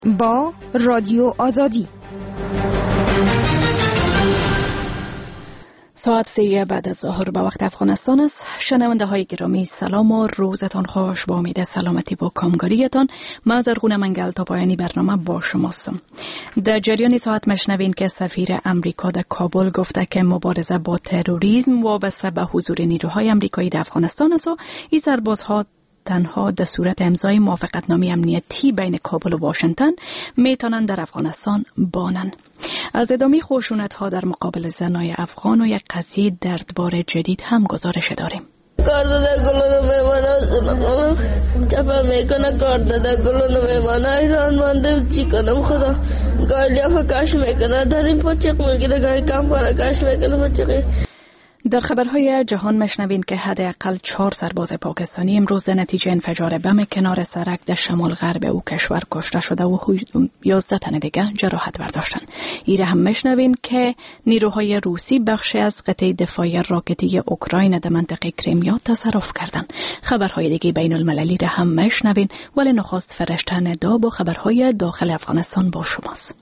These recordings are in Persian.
با رادیو آزادی. ساعت 3 بعد از ظهر به وقت افغانستان است. شنونده های گرامی سلام و روزتان خوش. با امید سلامتی و کامگاریتان من زرغونه منگل تا پایانی برنامه با شماستم. در جریان ساعت مشنوین که سفیر امریکا در کابل گفته که مبارزه با تروریسم وابسته به حضور نیروهای امریکایی در افغانستان است و این سربازها تنها در صورت امضای موافقتنامه امنیتی بین کابل و واشنگتن میتونن در افغانستان بانن. از ادامه خشونت‌ها در مقابل زنای افغان و یک قضیه دردبار جدید هم گزارش داریم. کار داده گلونو میمانه چپا میکنه، کار داده گلونو میمانه ایران مانده چی کنم خدا. گاهی لیافه کش میکنه، در این پاچق میگیره، گاهی کم پاره کش میکنه پاچقی. در خبرهای جهان مشنوین که حداقل 4 سرباز پاکستانی امروز در نتیجه انفجار بم کنار سرک در شمال غرب او کشور کشته شده و 11 تن دیگر جراحت برداشتند. ایره هم مشنوین که نیروهای روسی بخشی از قطعه دفاعی راکتی اوکراین در منطقه کریمیا تصرف کردند. خبرهای دیگه بین المللی را هم مشنوین، ولی نخست فرشته ندا با خبرهای داخل افغانستان با شماست.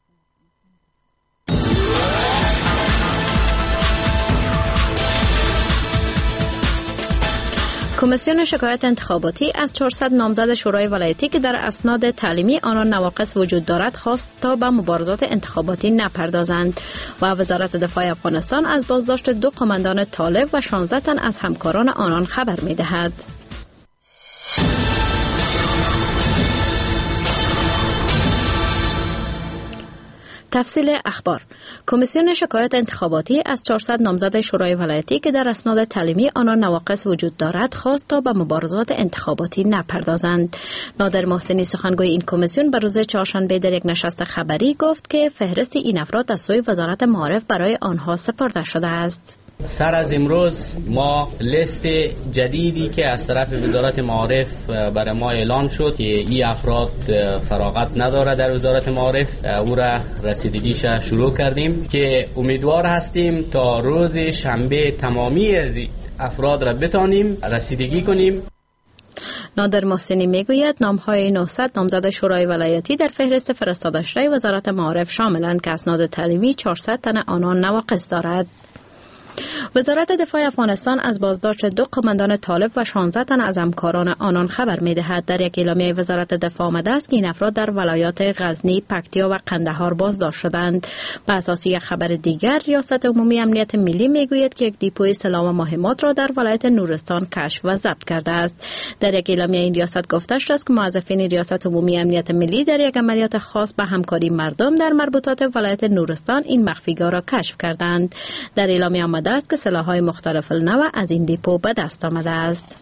کمیسیون شکایت انتخاباتی از 400 نامزد شورای ولایتی که در اسناد تعلیمی آنان نواقص وجود دارد خواست تا به مبارزات انتخاباتی نپردازند و وزارت دفاع افغانستان از بازداشت 2 قماندان طالب و 16 تن از همکاران آنان خبر می‌دهد. تفصیل اخبار. کمیسیون شکایت انتخاباتی از 400 نامزد شورای ولایتی که در اسناد تعلیمی آنان نواقص وجود دارد خواست تا به مبارزات انتخاباتی نپردازند. نادر محسنی سخنگوی این کمیسیون به روز چهارشنبه در یک نشست خبری گفت که فهرست این افراد از سوی وزارت معارف برای آنها سپرده شده است. سر از امروز ما لیست جدیدی که از طرف وزارت معارف برای ما اعلان شد که این افراد فراغت نداره در وزارت معارف، او را رسیدگیش شروع کردیم که امیدوار هستیم تا روز شنبه تمامی از افراد را بتانیم رسیدگی کنیم. نادر محسنی میگوید نامهای 900 نامزد شورای ولایتی در فهرست فرستاده شده وزارت معارف شاملند که اسناد تعلیمی 400 تن آنان نواقص دارد. وزارت دفاع افغانستان از بازداشت 2 قماندان طالب و 16 تن از همکاران آنان خبر می‌دهد. در یک اعلامیه وزارت دفاع آمده است که این افراد در ولایات غزنی، پکتیا و قندهار بازداشت شدند. بر اساس یک خبر دیگر، ریاست عمومی امنیت ملی میگوید که یک دیپوی سلاح و مهمات را در ولایت نورستان کشف و ضبط کرده است. در یک اعلامیه این ریاست گفته شده است که موظفین ریاست عمومی امنیت ملی در یک عملیات خاص به همکاری مردم در مربوطات ولایت نورستان این مخفیگاه را کشف کردند. در اعلامیه آمده است که سلاح‌های مختلف النوع از این دیپو به دست آمده است.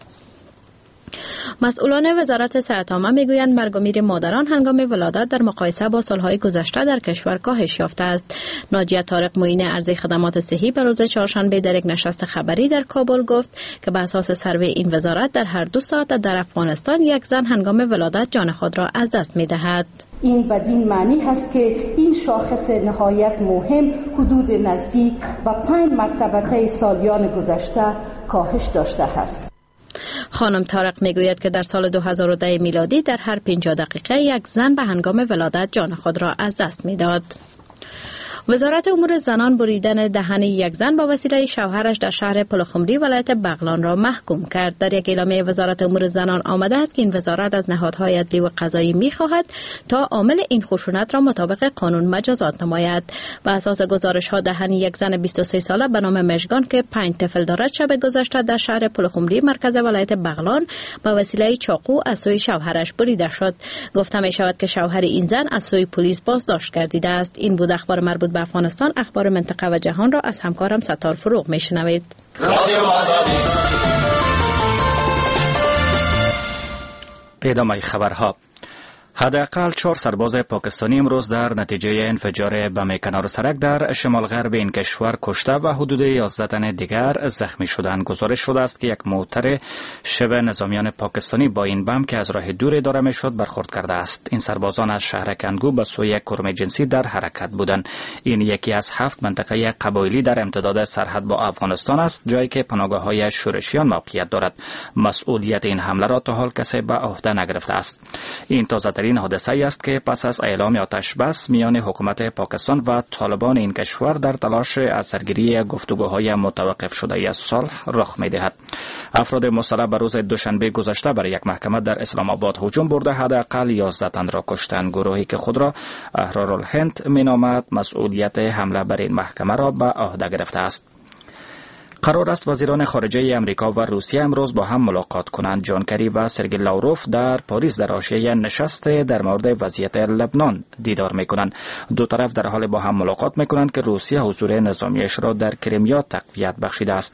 مسئولان وزارت صحت عامه میگویند مرگ و میر مادران هنگام ولادت در مقایسه با سالهای گذشته در کشور کاهش یافته است. ناجیه طارق معین ارزی خدمات صحی به روز چهارشنبه در یک نشست خبری در کابل گفت که به اساس سروی این وزارت در هر 2 ساعت در افغانستان یک زن هنگام ولادت جان خود را از دست می‌دهد. این بدین معنی هست که این شاخص نهایت مهم حدود نزدیک و 5 مرتبه سالیان گذشته کاهش داشته است. خانم طارق میگوید که در سال 2010 میلادی در هر 50 دقیقه یک زن به هنگام ولادت جان خود را از دست میداد. وزارت امور زنان بریدن دهن یک زن با وسیله شوهرش در شهر پلخمری ولایت بغلان را محکوم کرد. در یک اعلامیه وزارت امور زنان آمده است که این وزارت از نهادهای عدلی و قضایی می‌خواهد تا عامل این خشونت را مطابق قانون مجازات نماید. بر اساس گزارش‌ها دهن یک زن 23 ساله به نام مژگان که 5 طفل دارد شب گذشته در شهر پلخمری مرکز ولایت بغلان با وسیله چاقو از سوی شوهرش بریده شد. گفته می‌شود که شوهر این زن از سوی پلیس بازداشت گردیده است. این بود اخبار مربوط به افغانستان. اخبار منطقه و جهان را از همکارم ستار فروغ میشنوید. ادامه خبرها. حداقل 4 سرباز پاکستانی امروز در نتیجه انفجار بم کنار سرک در شمال غرب این کشور کشته و حدود 11 تن دیگر زخمی شدند. گزارش شده است که یک موتر شبه نظامیان پاکستانی با این بم که از راه دور اداره میشد برخورد کرده است. این سربازان از شهر کندگو به سوی کرم جنسی در حرکت بودند. این یکی از 7 منطقه قبایلی در امتداد سرحد با افغانستان است، جایی که پناهگاه‌های شورشیان موقعیت دارد. مسئولیت این حمله را تا حال کسی به عهده نگرفته است. این تازه بزرگترین حادثه است که پس از اعلام آتش بس میان حکومت پاکستان و طالبان این کشور در تلاش از سرگیری گفتگوهای متوقف شده از صلح رخ می‌دهد. افراد مسلح بر روز دوشنبه گذشته بر یک محکمه در اسلام آباد هجوم برده حداقل 11 تن را کشتند. گروهی که خود را احرارالهند مینامد مسئولیت حمله بر این محکمه را به عهده گرفته است. قرار است وزیران خارجه امریکا و روسیه امروز با هم ملاقات کنند. جان کری و سرگئی لاوروف در پاریس در حاشیه نشست در مورد وضعیت لبنان دیدار میکنند. دو طرف در حال با هم ملاقات میکنند که روسیه حضور نظامیش را در کریمیا تقویت بخشیده است.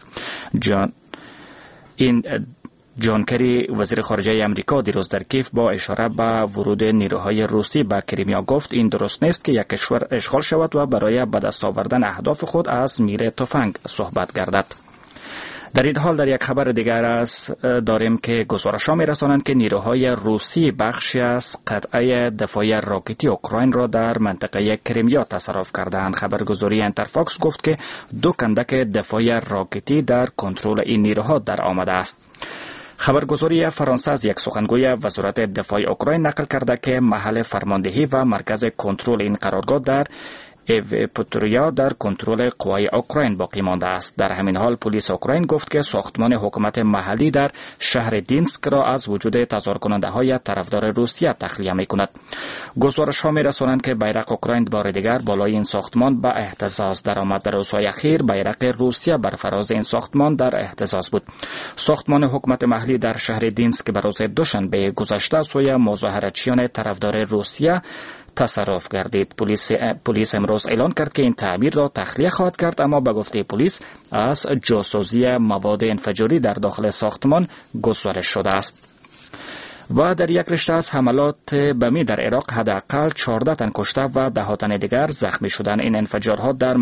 جان کری وزیر خارجه امریکا دیروز در کیف با اشاره به ورود نیروهای روسی به کریمیا گفت این درست نیست که یک کشور اشغال شود و برای به دست آوردن اهداف خود از میر تفنگ صحبت گردد. در این حال در یک خبر دیگر داریم که گزارش‌ها می‌رسانند که نیروهای روسی بخشی از قطعه دفاعی راکتی اوکراین را در منطقه کریمیا تصرف کردند. خبرگزاری انترفاکس گفت که 2 کندک دفاعی راکتی در کنترل این نیروها در آمده است. خبرگزاری فرانسه از یک سخنگوی وزارت دفاع اوکراین نقل کرده که محل فرماندهی و مرکز کنترل این قرارگاه در ایوپتوریا در کنترل قوای اوکراین باقی مانده است. در همین حال پلیس اوکراین گفت که ساختمان حکومت محلی در شهر دینسک را از وجود تظاهر کننده های طرفدار روسیه تخلیه می کند. گزارش ها می رسانند که بیرق اوکراین بار دیگر بالای این ساختمان به اهتزاز درآمد. در روزهای اخیر بیرق روسیه بر فراز این ساختمان در اهتزاز بود. ساختمان حکومت محلی در شهر دینسک بر روز دوشنبه گذشته سوی مظاهراتچیان طرفدار روسیه تصرف گردید. پلیس امروز اعلان کرد که این تعمیر را تخلیه خواهد کرد، اما به گفته پلیس از جاسوزی مواد انفجاری در داخل ساختمان گزارش شده است. و در یک رشته از حملات بمی در عراق حداقل 14 تن کشته و 10 تن دیگر زخمی شدند. این انفجارها در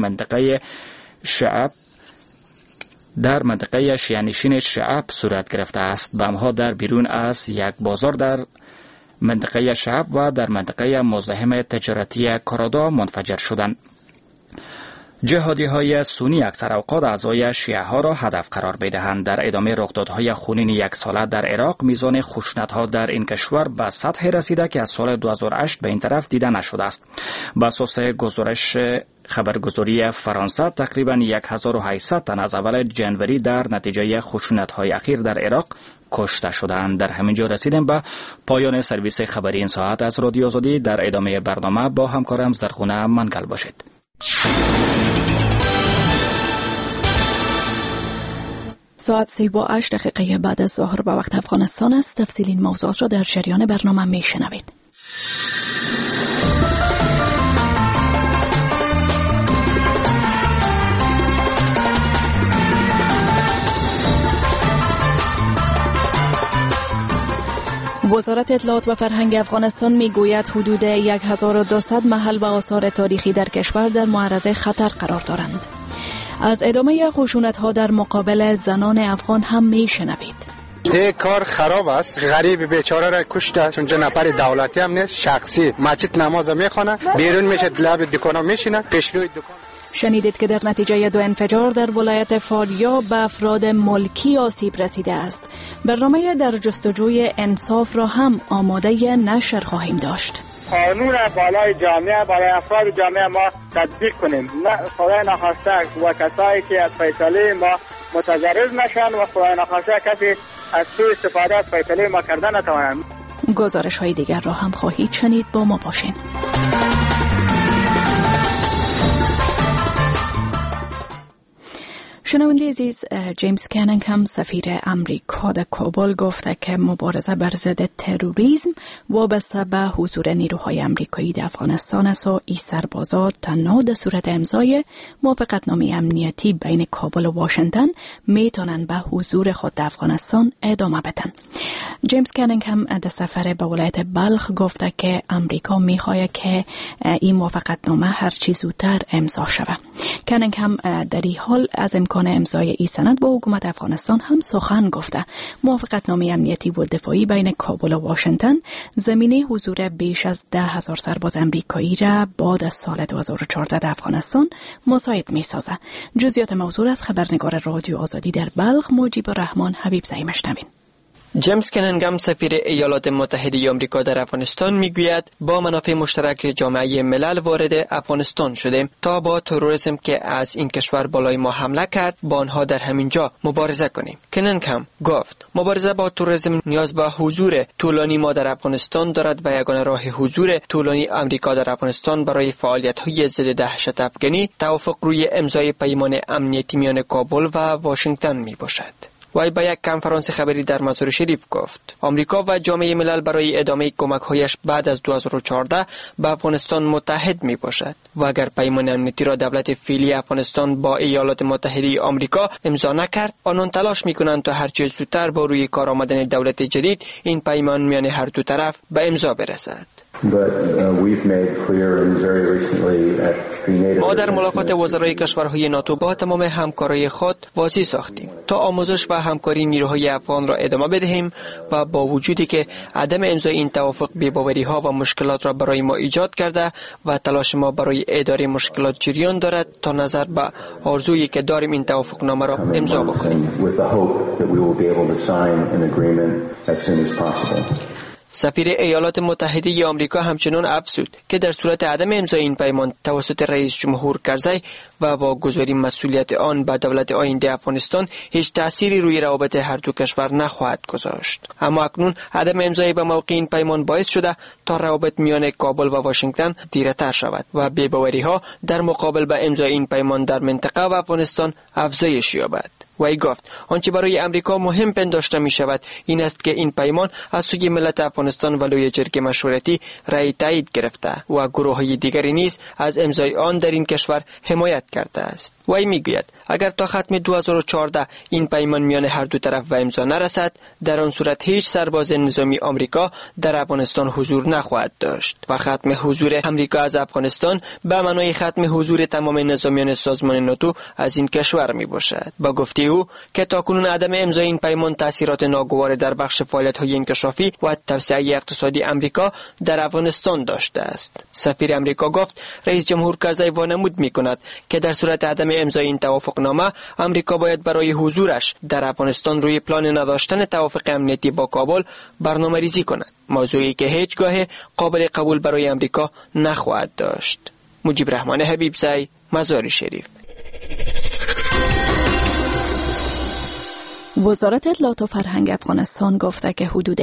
منطقه شیعه‌نشین شعب صورت گرفته است. بم‌ها در بیرون از یک بازار در منطقه شعب و در منطقه مزاحم تجارتی کارادا منفجر شدند. جهادی های سنی اکثر اوقات اعضای شیعه ها را هدف قرار می‌دهند. در ادامه رخدادهای خونین یک ساله در عراق میزان خشونت ها در این کشور به سطح رسیده که از سال 2008 به این طرف دیده نشده است. بر اساس گزارش خبرگزاری فرانسه تقریبا 1800 تن از اول جنوری در نتیجه خشونت های اخیر در عراق کشته شدند. در همینجا رسیدیم به پایان سرویس خبری این ساعت از رادیو آزادی. در ادامه برنامه با همکارم زرغونه منگل باشید. ساعت 3:08 بعد از ظهر به وقت افغانستان است. تفصیل این موضوعات را در جریان برنامه میشنوید. وزارت اطلاعات و فرهنگ افغانستان میگوید حدود 1200 محل و آثار تاریخی در کشور در معرض خطر قرار دارند. از ادامه خشونت‌ها در مقابل زنان افغان هم میشنوید. این کار خراب است. غریب بیچاره را کشته، چون نفر دولتی هم نیست، شخصی مسجد نماز میخونه، بیرون میشه لب دکانا میشینه، پیشروی دکان. شنیدید که در نتیجه 2 انفجار در ولایت فاریاب به افراد ملکی آسیب رسیده است. برنامه در جستجوی انصاف را هم آماده نشر خواهیم داشت. قانون بالای جامعه، بالای افراد جامعه ما تطبیق کنیم، نه خدای نخواسته و کسایی که از فیصله ما متضرر نشن و خدای نخواسته کسی از سوء استفاده از فیصله ما کردن نتوانند. گزارش های دیگر را هم خواهید شنید، با ما باشین. شنونده عزیز، جیمز کنینگهم سفیر امریکا در کابل گفته که مبارزه بر ضد تروریسم وابسته به حضور نیروهای امریکایی در افغانستان است و این سربازان تنها در صورت امضای موافقتنامه امنیتی بین کابل و واشنگتن میتونن به حضور خود در افغانستان ادامه بدن. جیمز کنینگهم در سفر به ولایت بلخ گفته که امریکا میخواد که این موافقتنامه هر چه زودتر امضا شود. کنینگهم در این حال از امکان امضای این سند با حکومت افغانستان هم سخن گفته. موافقتنامه امنیتی و دفاعی بین کابل و واشنگتن زمینه حضور بیش از 10,000 سرباز امریکایی را بعد از سال 2014 در افغانستان مساعد می‌سازد. جزئیات موضوع از خبرنگار رادیو آزادی در بلخ مجیب الرحمن حبیب زئی مشنوین. جیمز کننگام سفیر ایالات متحده آمریکا در افغانستان میگوید با منافع مشترک جامعه ملل وارد افغانستان شدیم تا با تروریسم که از این کشور بالای ما حمله کرد با آنها در همین جا مبارزه کنیم. کننگام گفت مبارزه با تروریسم نیاز به حضور طولانی ما در افغانستان دارد و یگانه راه حضور طولانی آمریکا در افغانستان برای فعالیت‌های ضد دهشت افغانی توافق روی امضای پیمان امنیتی میان کابل و واشنگتن میباشد. وی با یک کنفرانس خبری در مزار شریف گفت آمریکا و جامعه ملل برای ادامه کمک‌هایش بعد از 2014 به افغانستان متحد می باشد و اگر پیمان امنیتی را دولت فعلی افغانستان با ایالات متحده آمریکا امضا نکرد آنان تلاش می‌کنند تا هر چه زودتر با روی کار آمدن دولت جدید این پیمان میان هر دو طرف به امضا برسد. ما در ملاقات وزرای کشورهای ناتو با تمام همکارای خود واضح ساختیم تا آموزش و همکاری نیروهای افغان را ادامه بدهیم و با وجودی که عدم امضای این توافق بی‌باوری‌ها و مشکلات را برای ما ایجاد کرده و تلاش ما برای اداره مشکلات جریان دارد تا نظر به آرزویی که داریم این توافق نامه را امضا بکنیم. سفیر ایالات متحده آمریکا همچنان افزود که در صورت عدم امضای این پیمان توسط رئیس جمهور کرزی و واگذاری مسئولیت آن به دولت آینده افغانستان هیچ تأثیری روی روابط هر دو کشور نخواهد گذاشت. اما اکنون عدم امضای به موقع این پیمان باعث شده تا روابط میان کابل و واشنگتن دیرتر شود و بی‌باوری‌ها در مقابل به امضای این پیمان در منطقه و افغانستان افزایش یابد. وی گفت آنچه برای امریکا مهم پنداشته می شود این است که این پیمان از سوی ملت افغانستان و لوی جرگه مشورتی رأی تایید گرفته و گروه‌های دیگری نیز از امضای آن در این کشور حمایت کرده است. وی میگوید اگر تا ختم 2014 این پیمان میان هر دو طرف و امضا نرسد در آن صورت هیچ سرباز نظامی آمریکا در افغانستان حضور نخواهد داشت و ختم حضور آمریکا از افغانستان به معنای ختم حضور تمام نظامیان سازمان ناتو از این کشور می باشد. با گفته او که تاکنون عدم امضای این پیمان تاثیرات ناگوار در بخش فعالیت‌های انکشافی و توسعه اقتصادی آمریکا در افغانستان داشته است. سفیر آمریکا گفت رئیس جمهور کرزی وانمود می‌کند که در صورت عدم امضای این توافقنامه آمریکا باید برای حضورش در افغانستان روی پلان نداشتن توافق امنیتی با کابل برنامه‌ریزی کند، موضوعی که هیچگاه قابل قبول برای آمریکا نخواهد داشت. مجیب رحمان حبیبزی، مزار شریف. وزارت اطلاعات و فرهنگ افغانستان گفته که حدود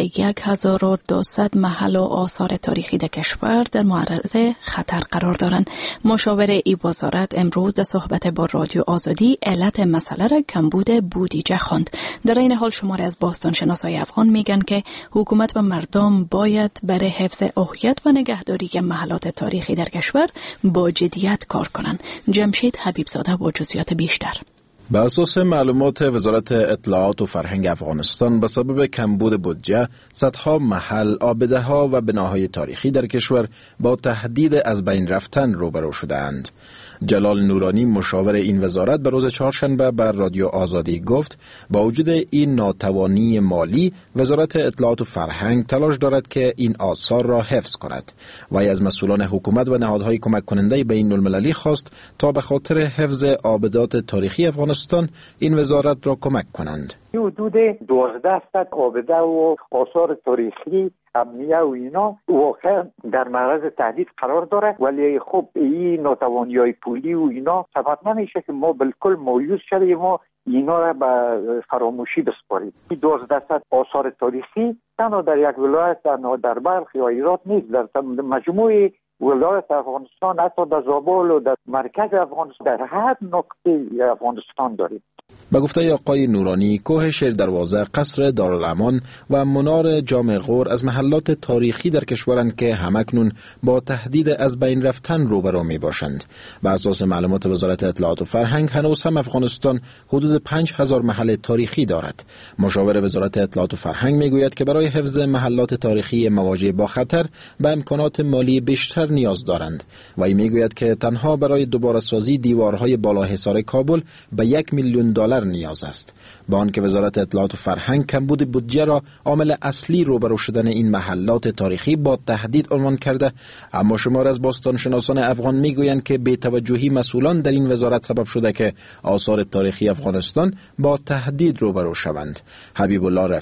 1200 محل و آثار تاریخی در کشور در معرض خطر قرار دارند. مشاور ای وزارت امروز در صحبت با رادیو آزادی علت مسئله را کمبود بودجه خواند. در این حال شماری از باستانشناسای افغان میگن که حکومت و مردم باید برای حفظ هویت و نگهداری محلات تاریخی در کشور با جدیت کار کنند. جمشید حبیبزاده با جزئیات بیشتر. بر اساس معلومات وزارت اطلاعات و فرهنگ افغانستان به سبب کمبود بودجه صدها محل، آبده‌ها و بناهای تاریخی در کشور با تهدید از بین رفتن روبرو شده‌اند. جلال نورانی مشاور این وزارت به روز چهارشنبه بر رادیو آزادی گفت با وجود این ناتوانی مالی وزارت اطلاعات و فرهنگ تلاش دارد که این آثار را حفظ کند. وی از مسئولان حکومت و نهادهای کمک کننده بین المللی خواست تا به خاطر حفظ آبدات تاریخی افغانستان این وزارت را کمک کنند. حدود 1200 آبده و آثار تاریخی امنیه و اینا واقعا در معرض تهدید قرار داره، ولی خب این ناتوانی‌های پولی و اینا سبب نمیشه که ما بالکل مایوس شدیم و اینا را به فراموشی بسپاریم. این 1200 آثار تاریخی تنها در یک ولایت، تنها در بلخ یا هرات نیست، در مجموع ولایت افغانستان، حتی در زابل و در مرکز افغانستان، در هر نقطه افغانستان داریم. به گفته آقای نورانی، کوه شیر دروازه، قصر دارالامان و منار جامع غور از محلات تاریخی در کشورند که همکنون با تهدید از بین رفتن روبرو می باشند. بر اساس معلومات وزارت اطلاعات و فرهنگ هنوز هم افغانستان حدود 5000 محل تاریخی دارد. مشاور وزارت اطلاعات و فرهنگ می گوید که برای حفظ محلات تاریخی مواجه با خطر به امکانات مالی بیشتر نیاز دارند. وی می گوید که تنها برای دوباره سازی دیوارهای بالا حصار کابل به $1,000,000 نیاز است. با آنکه وزارت اطلاعات و فرهنگ کمبود بودجه را عامل اصلی روبرو شدن این محلات تاریخی با تهدید عنوان کرده، اما شمار از باستانشناسان افغان میگویند که بی‌توجهی مسئولان در این وزارت سبب شده که آثار تاریخی افغانستان با تهدید روبرو شوند. حبیب الله رفی،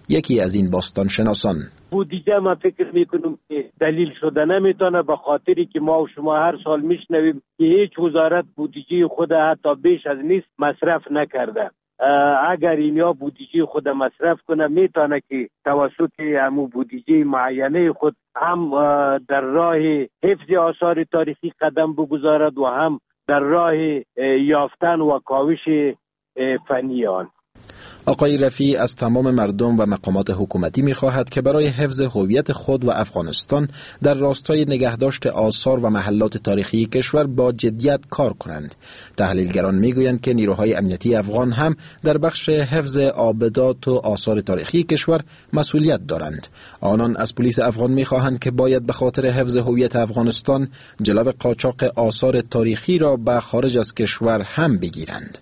یکی از این باستانشناسان: بودجه ما فکر میکنم که دلیل شده نمیتونه، به خاطری که ما و شما هر سال میشنویم که هیچ وزارت بودجه خود حتی بیش از نیست مصرف نکرده. اگر اینا بودجه خود مصرف کنه میتونه که توسط همون بودجه معینه خود هم در راه حفظ آثار تاریخی قدم بگذارد و هم در راه یافتن و کاوش فنی آن. آقای رفیعی از تمام مردم و مقامات حکومتی می‌خواهد که برای حفظ هویت خود و افغانستان در راستای نگهداشت آثار و محلات تاریخی کشور با جدیت کار کنند. تحلیلگران می‌گویند که نیروهای امنیتی افغان هم در بخش حفظ آبدات و آثار تاریخی کشور مسئولیت دارند. آنان از پلیس افغان می‌خواهند که باید به خاطر حفظ هویت افغانستان جلو قاچاق آثار تاریخی را به خارج از کشور هم بگیرند.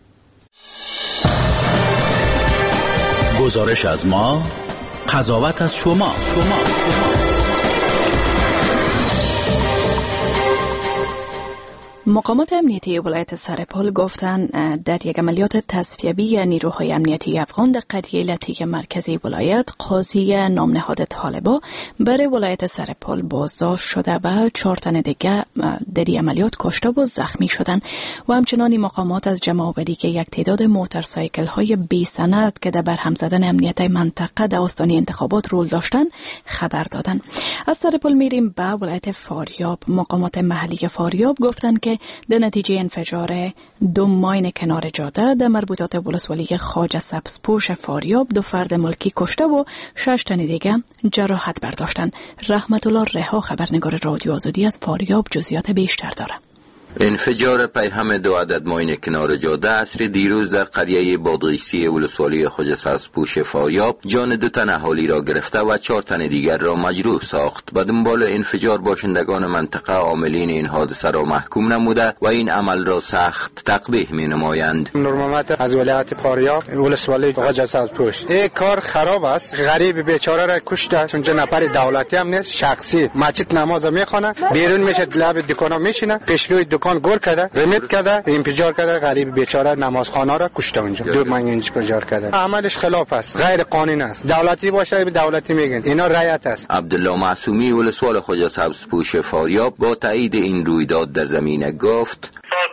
گزارش از ما، قضاوت از شما. مقامات امنیتی ولایت سرپل گفتند در یک عملیات تصفیه‌ای نیروهای امنیتی افغان در قریه لطیق مرکزی ولایت قاضی نام نهاد طالبا برای ولایت سرپل بازداشت شده و 4 تن دیگر در این عملیات کشته و زخمی شدند و همچنان مقامات از جمع آوری که یک تعداد موتورسایکل های بی سند که در برهم زدن امنیت منطقه در آستانه انتخابات رول داشتند خبر دادند. از سرپل میریم به ولایت فاریاب. مقامات محلی فاریاب گفتند که در نتیجه انفجار 2 ماین کنار جاده در مربوطات ولسوالی خواجه سبزپوش فاریاب 2 فرد ملکی کشته و 6 تن دیگر جراحت برداشتند. رحمت الله رها خبرنگار رادیو آزادی از فاریاب جزئیات بیشتر دارد. انفجار پیهم 2 عدد ماین کنار جاده عصر دیروز در قریه بادغیسی ولسوالی خواجه سبزپوش فاریاب جان 2 تن اهالی را گرفته و 4 تن دیگر را مجروح ساخت. به دنبال انفجار باشندگان منطقه عاملین این حادثه را محکوم نموده و این عمل را سخت تقبیح می نمایند. نور محمد از ولایت فاریاب ولسوالی خواجه سبزپوش. این کار خراب است. غریب بیچاره را کشته، چون نفر دولتی هم نیست، شخصی مسجد نماز میخونه، بیرون میشه لب دکانا میشینه، پیشروی دکان گور کرده، رمت کرده، انفجار کرده، غریب بیچاره نمازخانه را کشته اونجا. 2 ماین انفجار کرده. عملش خلاف است، غیر قانونی است. دولتی باشه به دولتی میگن، اینا رعایت است. عبدالله معصومی ولسوال خواجه سبزپوش فاریاب با تایید این رویداد در زمینه گفت: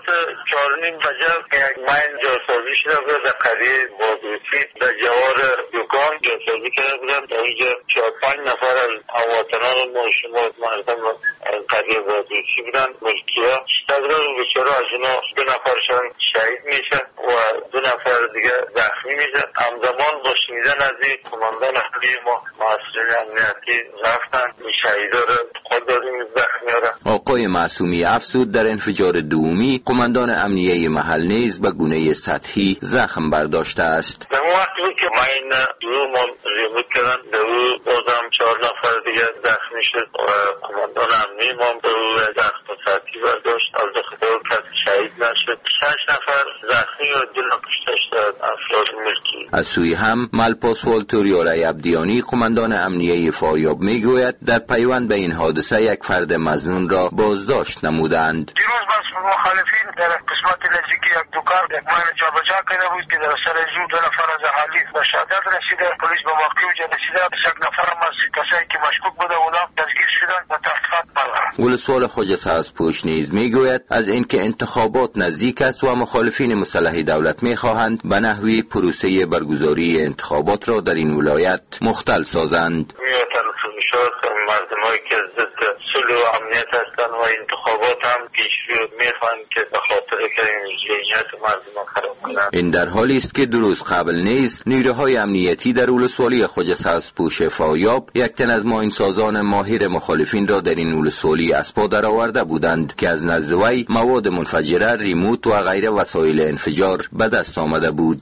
4:30 بجه یک ماین جاسازی شده بود در قریه بادغیسی در جوار دکان جاسازی کرده بودن. در اینجا 4-5 نفر از هموطنان ما شما مردم قریه بادغیسی بودن، ملکی‌ها. تقریبا بیچاره از اینا 2 نفرشان شهید میشه و 2 نفر دیگه زخمی میشه. همزمان با شنیدن از این کماندان اهلی ما مسئولین امنیتی رفتن این شهیدا را خود دادیم زخمی‌ها را. آقای معصومی افزود در انفجار دومی کماندان امنیه محل نیز به گونه سطحی زخم برداشته است. در وقتی بود که ماین دوم ریموت کردن، در او بازم 4 نفر دیگه زخمی شد و کماندان امنیه ما به او زخم سطحی برداشت. از خدا کسی شهید نشد. 6 نفر زخمی و 2 کشته شد افراد ملکی. از سوی هم ملپاسوال توریالای عبدیانی کماندان امنیه فاریاب میگوید در پیوند به این حادثه یک فرد مظنون را بازداشت نمودند. دیروز بس مخالفین در قسمت نزدیکی یک دکان یک ماین جابجا کرده بود که در سر زور 2 نفر از اهالی به شهادت رسیده. پلیس به موقع اونجا رسیده. 1 نفر هم از کسایی که مشکوک بوده اونا دستگیر شدن و تحقیقات برقرار. ولسوال خواجه سبزپوش نیز میگوید از اینکه انتخابات نزدیک است و مخالفین مسلح دولت میخواهند به نحوی پروسه برگزاری انتخابات را در این ولایت مختل سازند. مردمایی که ضد صلح و امنیت هستند و انتخابات هم پیشرو میخوان که به خاطر که امنیت مردم خراب کنند. این در حالی است که 2 روز قبل نیز نیروهای امنیتی در ولسوالی خواجه سبزپوش فاریاب 1 تن از ماینسازان ماهر مخالفین را در این ولسوالی از پا درآورده بودند که از نزد وی مواد منفجره، ریموت و غیره وسایل انفجار به دست آمده بود.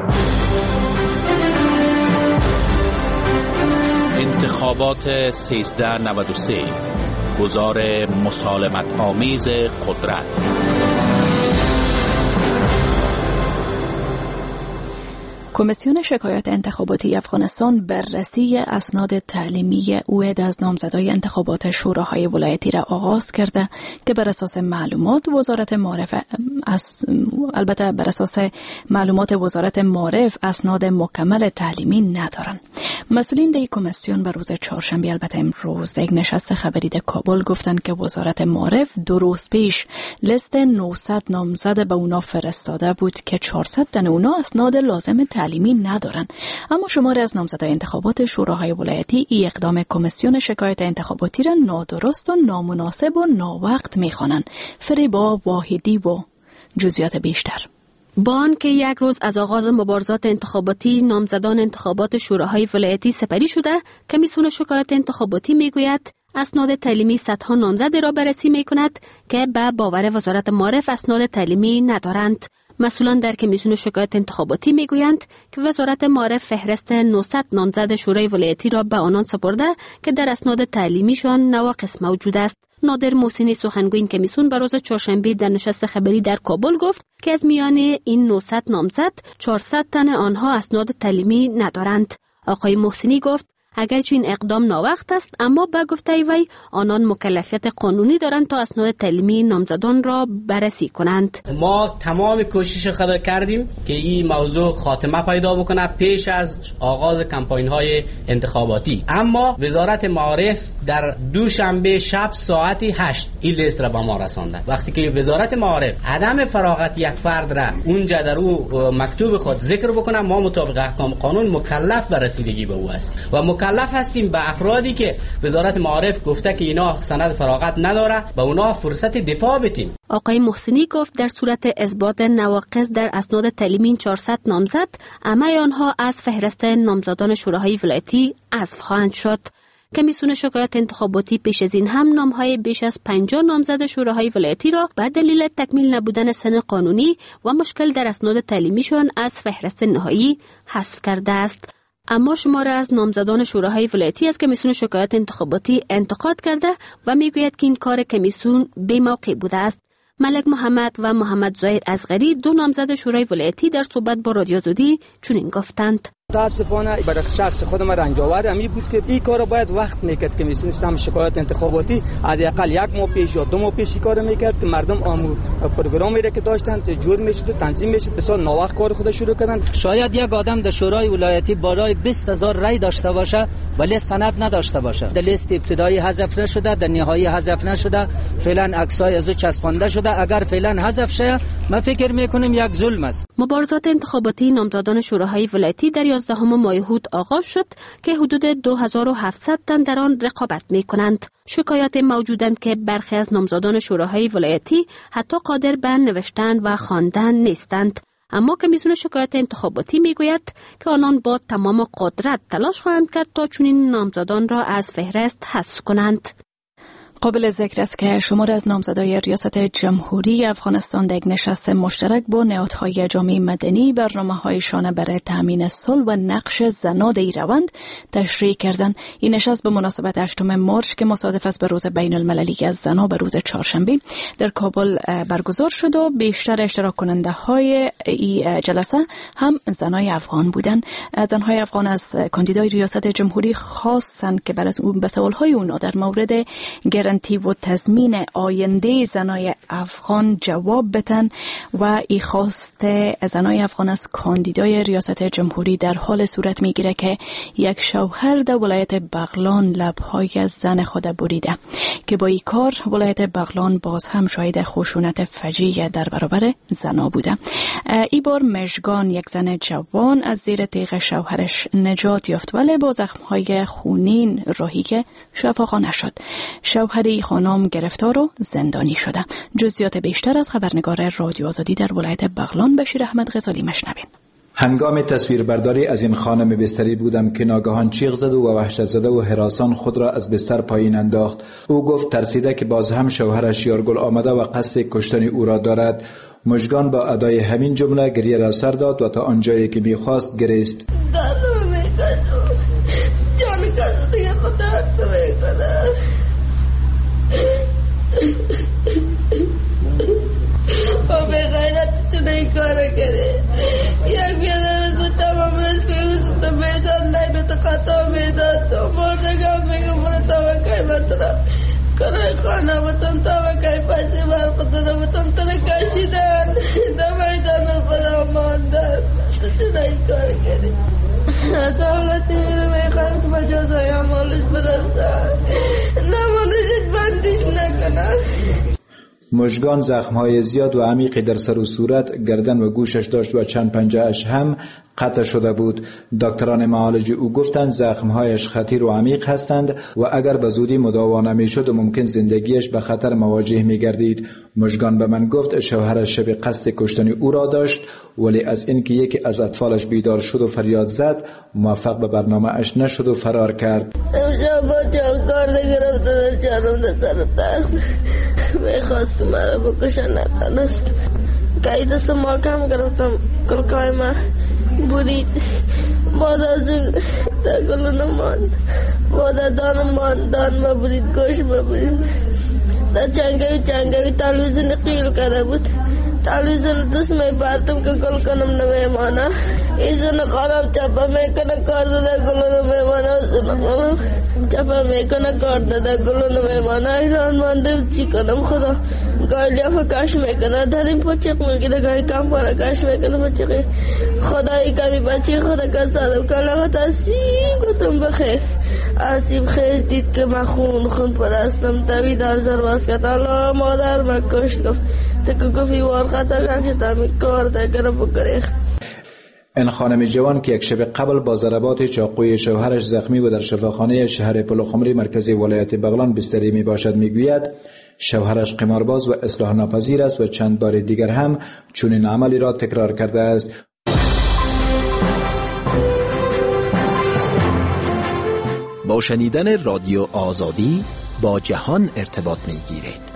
انتخابات 1393 گزار مسالمت آمیز قدرت. کمیسیون شکایات انتخاباتی افغانستان بررسی اسناد تعلیمی او از نامزدای انتخابات شوراهای ولایتی را آغاز کرده که بر اساس معلومات وزارت معارف وزارت معارف اسناد مکمل تعلیمی ندارند. مسئولین در کمیسیون بر روز چهارشنبه البته امروز در یک نشست خبری در کابل گفتند که وزارت معارف 2 روز پیش لیست 900 نامزد به اونا فرستاده بود که 400 تن اونا اسناد لازم تعلیمی ندارند. اما شماری از نامزدای انتخابات شوراهای ولایتی ای اقدام کمیسیون شکایت انتخاباتی را نادرست و نامناسب و ناوقت می‌خوانند. فریبا واحدی و جزئیات بیشتر. با آنکه یک روز از آغاز مبارزات انتخاباتی نامزدان انتخابات شوراهای ولایتی سپری شده، کمیسیون شکایت انتخاباتی میگوید اسناد تعلیمی صدها نامزد را بررسی میکند که به باور وزارت معارف اسناد تعلیمی ندارند. مسئولان در کمیسیون شکایت انتخاباتی میگویند که وزارت معارف فهرست 900 نامزد شورای ولایتی را به آنان سپرده که در اسناد تعلیمیشان نواقص موجود است. نادر محسنی سخنگوی این کمیسیون به روز چهارشنبه در نشست خبری در کابل گفت که از میان این 900 نامزد 400 تن آنها اسناد تعلیمی ندارند. آقای محسنی گفت اگرچه این اقدام ناوقت است، اما به گفته وی آنان مکلفیت قانونی دارند تا اسناد تعلیمی نامزدان را بررسی کنند. ما تمام کوشش خود کردیم که این موضوع خاتمه پیدا بکنه پیش از آغاز کمپاین های انتخاباتی، اما وزارت معارف در دوشنبه شب ساعت 8 این لیست را به ما رسانده. وقتی که وزارت معارف عدم فراغت یک فرد را اونجا در او مکتوب خود ذکر بکنه، ما مطابق احکام قانون مکلف به رسیدگی به او هستیم و مکلف هستیم به افرادی که وزارت معارف گفته که اینا سند فراغت نداره به اونا فرصت دفاع بدیم. آقای محسنی گفت در صورت اثبات نواقص در اسناد تعلیمی 400 نامزد، همه آنها از فهرست نامزدان شوراهای ولایتی حذف خواهند شد. کمیسیون شکایت انتخاباتی پیش از این هم نامهای بیش از 50 نامزد شوراهای ولایتی را به دلیل تکمیل نبودن سن قانونی و مشکل در اسناد تعلیمیشان از فهرست نهایی حذف کرده است. اما شماره از نامزدان شوراهای ولایتی از کمیسیون شکایت انتخاباتی انتقاد کرده و میگوید که این کار کمیسیون بی موقع بوده است. ملک محمد و محمد زهیر اصغری 2 نامزد شورای ولایتی در صحبت با رادیو آزادی چنین گفتند: متاسفانه برای شخص خودم رنجاور امی بود که این کارو باید وقت میکرد که میسونستم شکایت انتخاباتی حداقل 1 ماه پیش یا 2 ماه پیش کار میکرد که مردم آمو پروگرامی را که داشتن جور میشد و تنظیم میشد بسیار ناوقت کار خود شروع کردن. شاید یک آدم در شورای ولایتی بالای 20000 رای داشته باشه ولی سند نداشته باشه، در لیست ابتدایی حذف نشده، در نهایی حذف نشده، فعلا عکسای از او چسبانده شده. اگر فعلا حذف شه من فکر میکنم یک ظلم است. مبارزات انتخاباتی نامزدان شوراهای ولایتی در 11 ماه هود آغاز شد که حدود 2700 تن در آن رقابت می کنند. شکایات موجودند که برخی از نامزدان شوراهای ولایتی حتی قادر به نوشتن و خواندن نیستند. اما کمیسیون شکایت انتخاباتی می گوید که آنان با تمام قدرت تلاش خواهند کرد تا چنین نامزدان را از فهرست حذف کنند. قابل ذکر است که شمار از نامزدای ریاست جمهوری افغانستان در یک نشست مشترک با نهادهای جامعه مدنی برنامه‌هایشان برای تامین صلح و نقش زنان در روند تشریح کردند. این نشست به مناسبت 8 مارس که مصادف است به روز بین المللی از زنان به روز چهارشنبه در کابل برگزار شد و بیشتر اشتراک کننده های این جلسه هم زنای افغان بودند. زنهای افغان از کاندیدای ریاست جمهوری خواستند که به سوالهای اونا در مورد گارانتی و تضمین آینده زنای افغان جواب بدن و ای خواست زنای افغان از کاندیدای ریاست جمهوری در حال صورت میگیره که یک شوهر در ولایت بغلان لبهای از زن خود بریده که با این کار ولایت بغلان باز هم شاهد خشونت فجیع در برابر زنا بوده. ای بار مژگان یک زن جوان از زیر تیغ شوهرش نجات یافت ولی با زخمهای خونین راهی که شفاخانه نشد. شوهری خانم گرفتار و زندانی شده. جزئیات بیشتر از خبرنگار رادیو آزادی در ولایت بغلان بشیر احمد غزالی مشنوین. هنگام تصویربرداری از این خانم بستری بودم که ناگهان چیغ زد و وحشت زده و هراسان خود را از بستر پایین انداخت. او گفت ترسیده که باز هم شوهرش یارگل آمده و قصد کشتن او را دارد. مژگان با ادای همین جمله گریه را سر داد و تا آنجایی که می‌خواست گریست. با به غیرت چونه این کارو کرده. یک بیادرت بود تمام میداد تو مردگم میگم برای توقعی بطرم کرای خانه بطن توقعی پسی برقدر بطن تره کشیدن در میدان خدا ماندن تو چه این کار کردی دولتی میخوان که بجازای عمالش برستن نمانشت بندش نکنن. مژگان زخم‌های زیاد و عمیقی در سر و صورت، گردن و گوشش داشت و چند پنجه‌اش هم قطع شده بود. دکتران معالج او گفتند زخم‌هایش خطیر و عمیق هستند و اگر به زودی مداوا نمی‌شد ممکن زندگیش به خطر مواجه می‌گردید. مژگان به من گفت شوهرش شب قصد کشتن او را داشت، ولی از اینکه یکی از اطفالش بیدار شد و فریاد زد موفق به برنامه اش نشد و فرار کرد. امشب با جانکار گرفته در جانم در سر تخت میخواست که مرا بکشن نتانست. کئی دست محکم گرفتم کلکای ما برید بعد از در گلون ماند بعد دان ماند دان ما برید گوش ما برید در چنگوی تلویزیون قیل کرده بود. تلویزیون دست میپرتم که گل کنم نمیمانه ایزون خانم چپا میکنه کار داده گلون میمانه چپا میکنه کار داده گلون میمانه ایران مانده چی کنم خدا گاهی لیافه کش میکنه در این پچق میگیره گاهی کم پاره کش میکنه پچقی خدایی کمی بچه خدا کسادم که لغت اسیب گفتم بخیر اسیب خیش دید که من خون پرستم تبی در زرباز کت الله مادر من کشت گفت تکو گفی وار خطا کشتا می کار دگر بکریخت. این خانم جوان که یک شب قبل با ضربات چاقوی شوهرش زخمی و در شفاخانه شهر پلوخمری مرکزی ولایت بغلان بستری می باشد میگوید شوهرش قمارباز و اصلاح ناپذیر است و چند بار دیگر هم چنین عملی را تکرار کرده است. با شنیدن رادیو آزادی با جهان ارتباط می گیرید.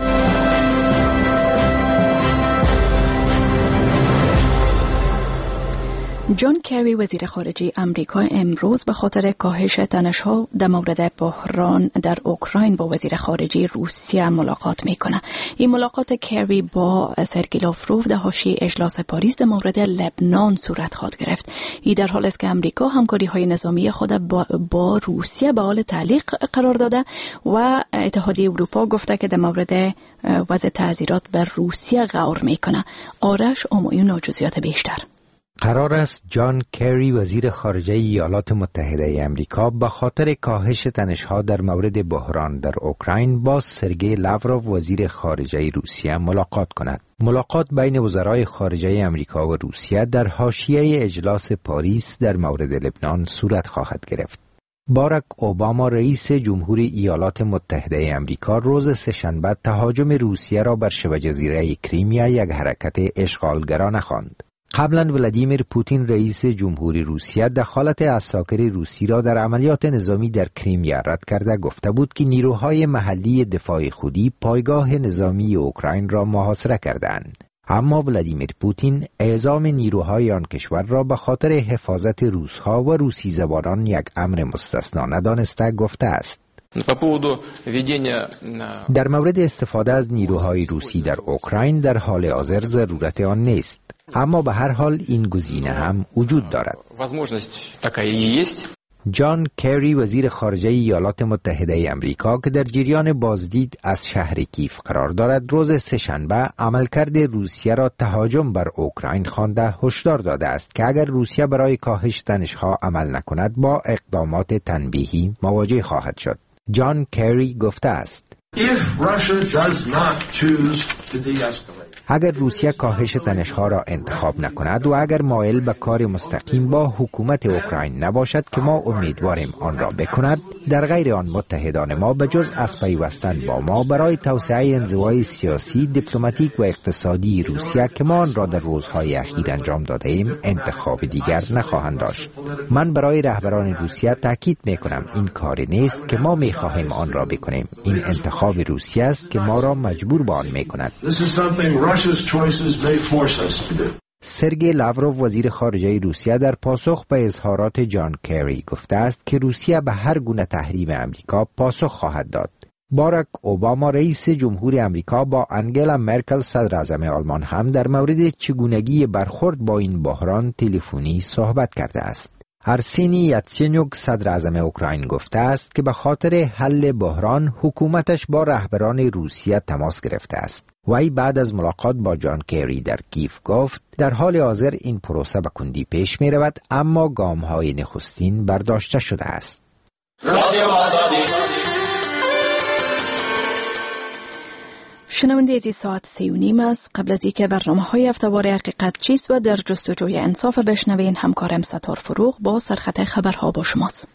جان کری وزیر خارجه امریکا امروز به خاطر کاهش تنش‌ها در مورد بحران در اوکراین با وزیر خارجه روسیه ملاقات میکنه. این ملاقات کری با سرگی لاوروف در حاشیه اجلاس پاریس در مورد لبنان صورت خواهد گرفت. این در حالی است که امریکا همکاری‌های نظامی خود با روسیه به حال تعلیق قرار داده و اتحادیه اروپا گفته که در مورد وضع تعزیرات بر روسیه غور میکنه. آرش آمایون جزئیات بیشتر. قرار است جان کری وزیر خارجه ایالات متحده آمریکا به خاطر کاهش تنش‌ها در مورد بحران در اوکراین با سرگئی لاوروف وزیر خارجه روسیه ملاقات کند. ملاقات بین وزرای خارجه آمریکا و روسیه در حاشیه اجلاس پاریس در مورد لبنان صورت خواهد گرفت. باراک اوباما رئیس جمهوری ایالات متحده آمریکا روز سه‌شنبه تهاجم روسیه را بر شبه جزیره کریمیا یک حرکت اشغالگرانه خواند. قبلا ولادیمیر پوتین رئیس جمهوری روسیه دخالت عساکر روسی را در عملیات نظامی در کریمیا رد کرده گفته بود که نیروهای محلی دفاع خودی پایگاه نظامی اوکراین را محاصره کردند. اما ولادیمیر پوتین اعزام نیروهای آن کشور را به خاطر حفاظت روس‌ها و روسی زبانان یک امر مستثنا ندانسته گفته است. در مورد استفاده از نیروهای روسی در اوکراین در حال حاضر ضرورت آن نیست، اما به هر حال این گزینه هم وجود دارد. جان کری وزیر خارجه ایالات متحده آمریکا که در جریان بازدید از شهر کیف قرار دارد روز سه‌شنبه عملکرد روسیه را تهاجم بر اوکراین خوانده هشدار داده است که اگر روسیه برای کاهش تنش‌ها عمل نکند با اقدامات تنبیهی مواجه خواهد شد. جان کری گفته است اگر روسیه کاهش تنش‌ها را انتخاب نکند و اگر مایل به کار مستقیم با حکومت اوکراین نباشد که ما امیدواریم آن را بکند، در غیر آن متحدان ما به جز از پیوستن با ما برای توسعه انزوای سیاسی، دیپلماتیک و اقتصادی روسیه که ما آن را در روزهای اخیر انجام داده ایم انتخاب دیگر نخواهند داشت. من برای رهبران روسیه تاکید میکنم این کاری نیست که ما میخواهیم آن را بکنیم. این انتخاب روسیه است که ما را مجبور به آن میکند. سرگئی لاوروف وزیر خارجه روسیه در پاسخ به اظهارات جان کری گفته است که روسیه به هر گونه تحریم امریکا پاسخ خواهد داد. باراک اوباما رئیس جمهوری امریکا با انگلا مرکل صدر اعظم آلمان هم در مورد چگونگی برخورد با این بحران تلفنی صحبت کرده است. ارسینی یاتسینیوک صدر اعظم اوکراین گفته است که به خاطر حل بحران حکومتش با رهبران روسیه تماس گرفته است. وی بعد از ملاقات با جان کری در کیف گفت در حال حاضر این پروسه به کندی پیش می رود، اما گام‌های نخستین برداشته شده است. شنونده ازی ساعت 3:30 است. قبل از اینکه برنامه‌های هفته‌وار حقیقت چیست و در جستجوی انصاف بشنوین، همکارم ستار فروغ با سرخط خبرها با شماست.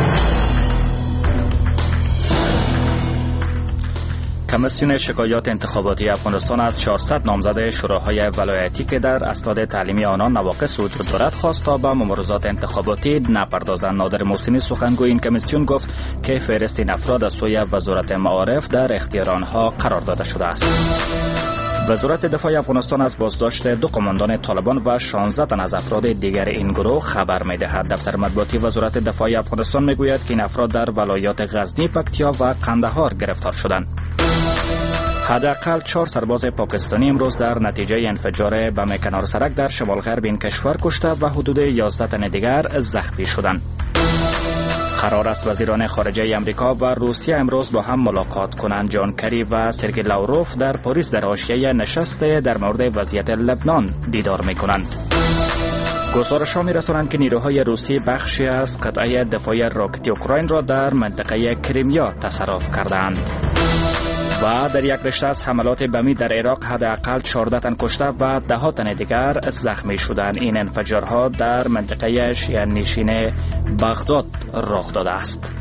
کمیسیون شکایات انتخاباتی افغانستان از 400 نامزد شوراهای ولایتی که در اسناد تعلیمی آنان نواقص وجود دارد خواست تا به ممارزات انتخاباتی نپردازند. نادر محسنی سخنگوی این کمیسیون گفت که فهرست این افراد از سوی وزارت معارف در اختیار آنها قرار داده شده است. وزارت دفاع افغانستان از بازداشت 2 قماندان طالبان و 16 تن از افراد دیگر این گروه خبر می‌دهد. دفتر مطبوعاتی وزارت دفاع افغانستان می‌گوید که این افراد در ولایات غزنی، پکتیا و قندهار گرفتار شدند. حداقل 4 سرباز پاکستانی امروز در نتیجه انفجار بم کنار سرک در شمال غرب این کشور کشته و حدود 11 تن دیگر زخمی شدند. قرار است وزیران خارجه امریکا و روسیه امروز با هم ملاقات کنند. جان کری و سرگئی لاوروف در پاریس در حاشیه نشست در مورد وضعیت لبنان دیدار می‌کنند. گزارش‌ها می‌رسانند که نیروهای روسی بخشی از قطعه دفاعی راکتی اوکراین را در منطقه کریمیا تصرف کردند. و در یک رشته از حملات بمی در عراق حداقل 14 تن کشته و 10 تن دیگر زخمی شدند. این انفجارها در منطقه شیعه نشین بغداد رخ داده است.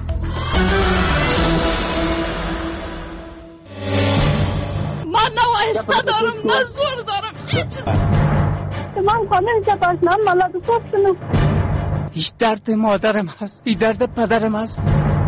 من نه آهسته دارم نه زور دارم، هیچ من خانه که پاشنم ملاد پفتنم. هیچ درد مادرم هست، این درد پدرم هست.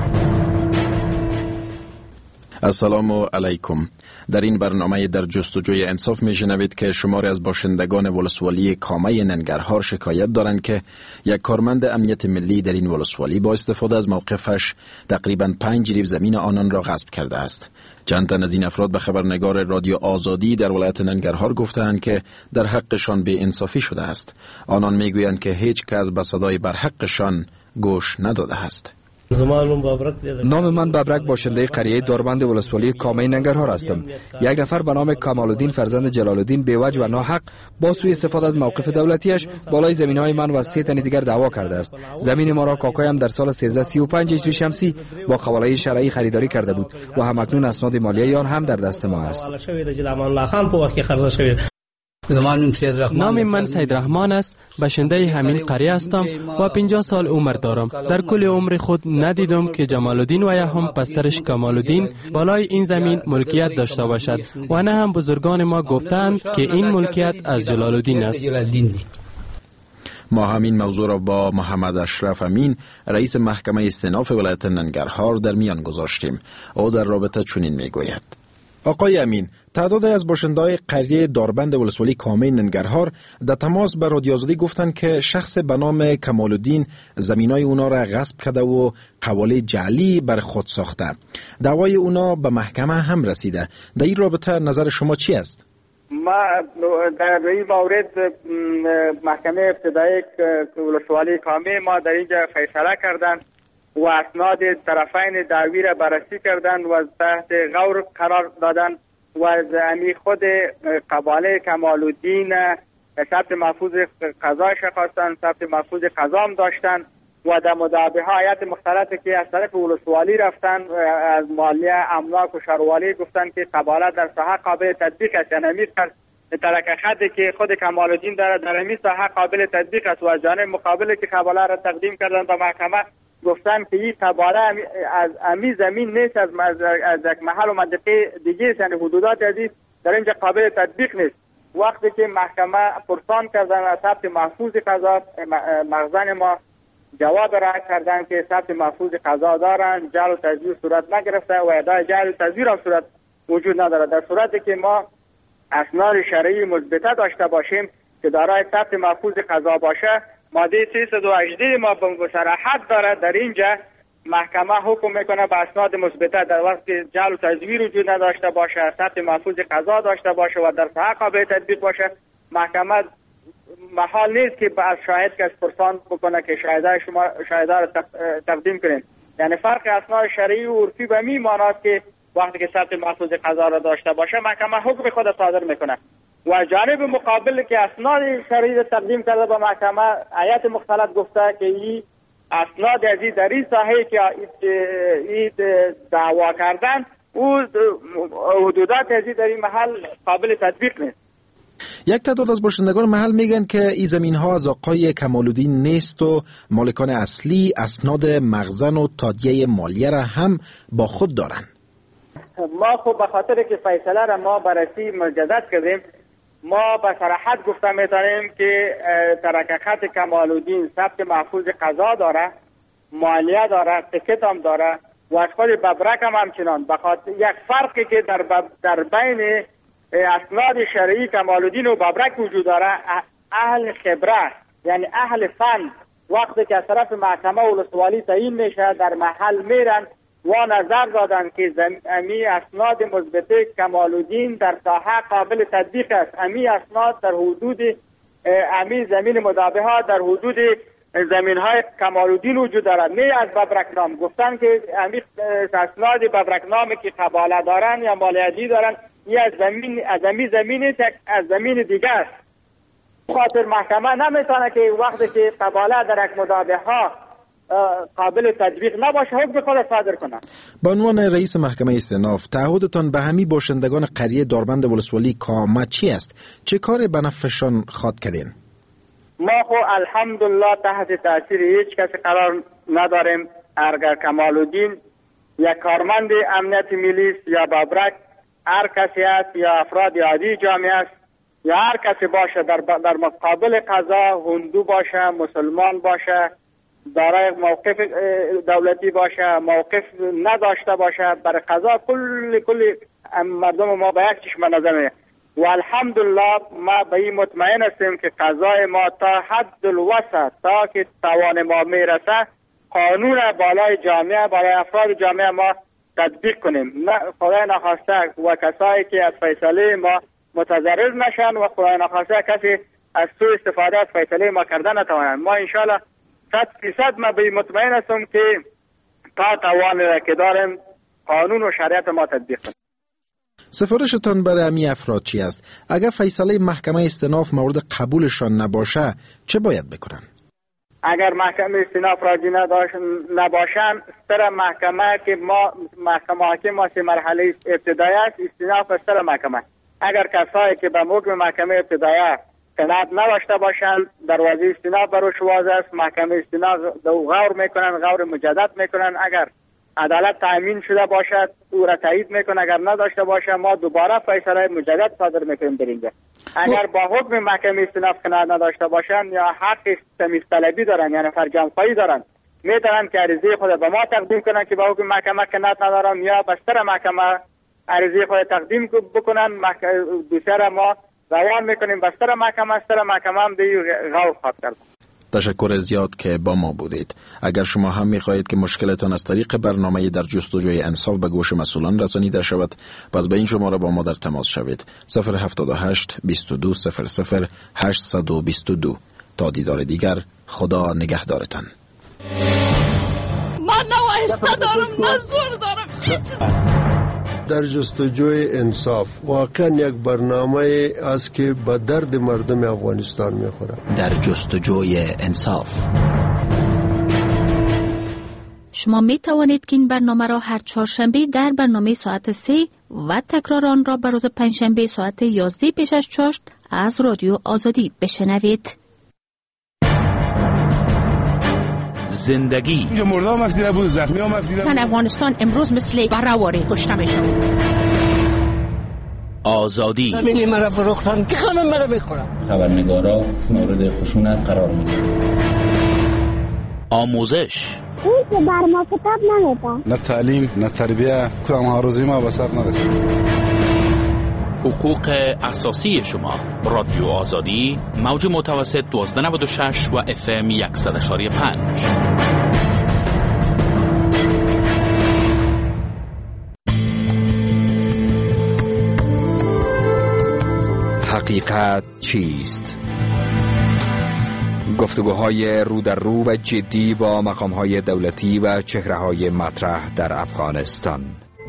السلام علیکم. در این برنامه در جستجوی انصاف میشنوید که شماری از باشندگان ولسوالی کامه ننگرهار شکایت دارند که یک کارمند امنیت ملی در این ولسوالی با استفاده از موقفش تقریباً 5 ریب زمین آنان را غصب کرده است. چند تن از این افراد به خبرنگار رادیو آزادی در ولایت ننگرهار گفتند که در حقشان بی انصافی شده است. آنان میگویند که هیچ کس به صدای بر حقشان گوش نداده است. نام من ببرک باشنده قریه داربند ولسوالی کامه ننگرهار هستم. یک نفر به نام کمالالدین فرزند جلالالدین بی‌وجه و ناحق با سوء استفاده از موقف دولتیش بالای زمین‌های من و 3 تن دیگر دعوا کرده است. زمین ما را کاکایم در سال 1335 هجری شمسی با قواله شرعی خریداری کرده بود و همکنون اسناد مالیه آن هم در دست ما است. نام من سید رحمان است. باشنده همین قریه هستم و 50 سال عمر دارم. در کل عمر خود ندیدم که جمالالدین و یا هم پسرش کمالالدین بالای این زمین ملکیت داشته باشد و نه هم بزرگان ما گفتند که این ملکیت از جلالالدین است. ما همین موضوع را با محمد اشرف امین رئیس محکمه استئناف ولایت ننگرهار در میان گذاشتیم. او در رابطه چنین میگوید: آقای امین، تعداد از باشنده‌های قریه داربند ولسوالی کامه ننگرهار در تماس با رادیو آزادی گفتند که شخص به نام کمالالدین زمینای اونا را غصب کرده و قواله جعلی بر خود ساخته. دعوای اونا به محکمه هم رسیده. در این رابطه نظر شما چی است؟ ما در این مورد محکمه ابتدایی ولسوالی کامه ما در اینجا فیصله کردن و اسناد طرفین دعوی را بررسی کردند و تحت غور قرار دادند و زمین خود قباله کمالالدین ثبت محفوظ قضایش خواستند، ثبت محفوظ قضام داشتند و در مدعی ها آیات مختلفی که از طرف ولسوالی رفتند از مالیه املاک و شهروالی گفتند که قباله در ساحه قابل تطبیق است. یعنی ترک خطی که خود کمالالدین دارد در این ساحه قابل تطبیق است و از جانب مقابل که قباله را تقدیم کردند به محکمه گفتن که این قباله از امی زمین نیست، از یک محل و منطقه دیگه است، یعنی حدودات عزیز در اینجا قابل تطبیق نیست. وقتی که محکمه پرسان کردن از ثبت محفوظ قضا، مخزن ما جواب را کردن که ثبت محفوظ قضا دارن، جعل و تزویر صورت نگرفته و ادعای جعل و تزویر هم صورت وجود نداره. در صورتی که ما اسناد شرعی مثبت داشته باشیم که دارای ثبت محفوظ قضا باشه، ماده 318 ما به صراحت داره در اینجا محکمه حکم میکنه به اسناد مثبت در وقت که جعل و تزویر وجود نداشته باشه، ثبت محفوظ قضا داشته باشه و در ساحه قابل تطبیق باشه، محکمه محال نیست که از شاهد کس پرسان بکنه که شاهده را تقدیم کنیم. یعنی فرق اسناد شرعی و عرفی به می ماناست که وقتی که ثبت محفوظ قضا را داشته باشه محکمه حکم خود صادر میکنه و جانب مقابل که اسناد شرعی را تقدیم کرده به محکمه آیات مختلف گفته که این اسناد ازی در این ساحه که این دعوا کردن او حدودات ازی در این محل قابل تطبیق نیست. یک تعداد از باشندگان محل میگن که این زمین ها از آقای کمال‌الدین نیست و مالکان اصلی اسناد مخزن و تادیه مالیه را هم با خود دارن. ما خب به خاطر که فیصله را ما بررسی مجدد کردیم ما به صراحت گفته میتونیم که ترک خط کمال‌الدین ثبت محفوظ قضا داره، مالیه داره، تکت هم داره و از خود ببرک هم همچنان. به خاطر یک فرقی که در بین اسناد شرعی کمال‌الدین و ببرک وجود داره، اهل خبره یعنی اهل فن وقتی که از طرف محکمه ولسوالی تعیین میشه در محل میرن و نظر دادن که امی اسناد مثبته کمال‌الدین در ساحه قابل تطبیق است. امی اسناد در حدود امی زمین مدابه در حدود زمین های کمال‌الدین وجود دارد. نه از ببرکنام گفتن که امی اسناد ببرکنامی که قباله دارن یا مالیاتی دارن یا از زمین دیگه است. خاطر محکمه نمیتونه که وقتی که قباله در یک مدابه ها قابل تطبیق نباشه حکم خود صادر کنه. به عنوان رئیس محکمه استئناف تعهدتان به همه باشندگان قریه داربند ولسوالی کامه چی است؟ چه کار به نفعشان خواد کردین؟ ما خو الحمدلله تحت تاثیر هیچ کسی قرار نداریم. اگر کمال‌الدین یا کارمند امنیت ملی است یا ببرک هر کسی است یا افراد عادی جامعه است یا هر کسی باشه در مقابل قضا هندو باشه، مسلمان باشه، دارای موقف دولتی باشه، موقف نداشته باشه، برای قضا کل مردم ما به یک چشم نظر و الحمدلله ما به این مطمئن هستیم که قضای ما تا حد الوسع تا که توان ما میرسه قانون بالای جامعه بالای افراد جامعه ما تطبیق کنیم. نه خدای نخواسته و کسایی که از فیصله ما متضرر نشن و خدای نخواسته کسی از سوء استفاده از فیصله ما کردن نتوانند. ما انشالله 100% ما به مطمئن هستم که تا توان که داریم قانون و شریعت ما تطبیق کنیم. سفارشتان برای امی افراد چی است؟ اگر فیصله محکمه استئناف مورد قبولشان نباشه چه باید بکنن؟ اگر محکمه استئناف راضی نباشن سر محکمه که ما محکمه حاکم ما سه مرحله ابتدایی است استئناف سر محکمه. اگر کسایی که به حکم محکمه ابتدایی قناعت نداشته باشند دروازه استئناف بروش واز است. محکمه استئناف غور میکنن، غور مجدد میکنن. اگر عدالت تامین شده باشد او را تایید میکنه، اگر نداشته باشه ما دوباره فیصله مجدد صادر میکنیم در اینجا. اگر با حکم محکمه استئناف قناعت نداشته باشند یا حق تمیز طلبی دارن یعنی فرجام‌خواهی دارن میتونن که عریضه خود به ما تقدیم کنن که با حکم محکمه قناعت ندارم یا بستر محکمه عریضه خود تقدیم بکنن. دوسر ما روان میکنیم بستر محکمه، بستر محکمه هم دیگه غور خواهد کرد. تشکر زیاد که با ما بودید. اگر شما هم میخواهید که مشکلتان از طریق برنامه در جستجوی انصاف به گوش مسئولان رسانیده شود پس به این شماره با ما در تماس شوید 078 22 00 822. تا دیدار دیگر خدا نگهدارتان. من نه آهسته دارم نه زور دارم. در جستجوی انصاف واقعا یک برنامه است که به درد مردم افغانستان میخوره. در جستجوی انصاف شما می توانید که این برنامه را هر چهارشنبه در برنامه ساعت 3 و تکرار آن را به روز پنجشنبه ساعت 11 پیش از چاشت از رادیو آزادی بشنوید. زندگی اینجا مرده هم افدیده بود، زخمی هم افدیده بود. زن افغانستان امروز مثل برهواری کشته میشن. آزادی همینی مرا فروختن که همه مرا میخورن. خبرنگارا مورد خشونت قرار میگیرن. آموزش این که بر ما کتاب نمیدن. نه تعلیم نه تربیه کدام ها روزی ما به سر نرسید. حقوق اساسی شما. رادیو آزادی موج متوسط 1296 و FM 100.5. حقیقت چیست؟ گفتگوهای رو در رو و جدی با مقامهای دولتی و چهره‌های مطرح در افغانستان.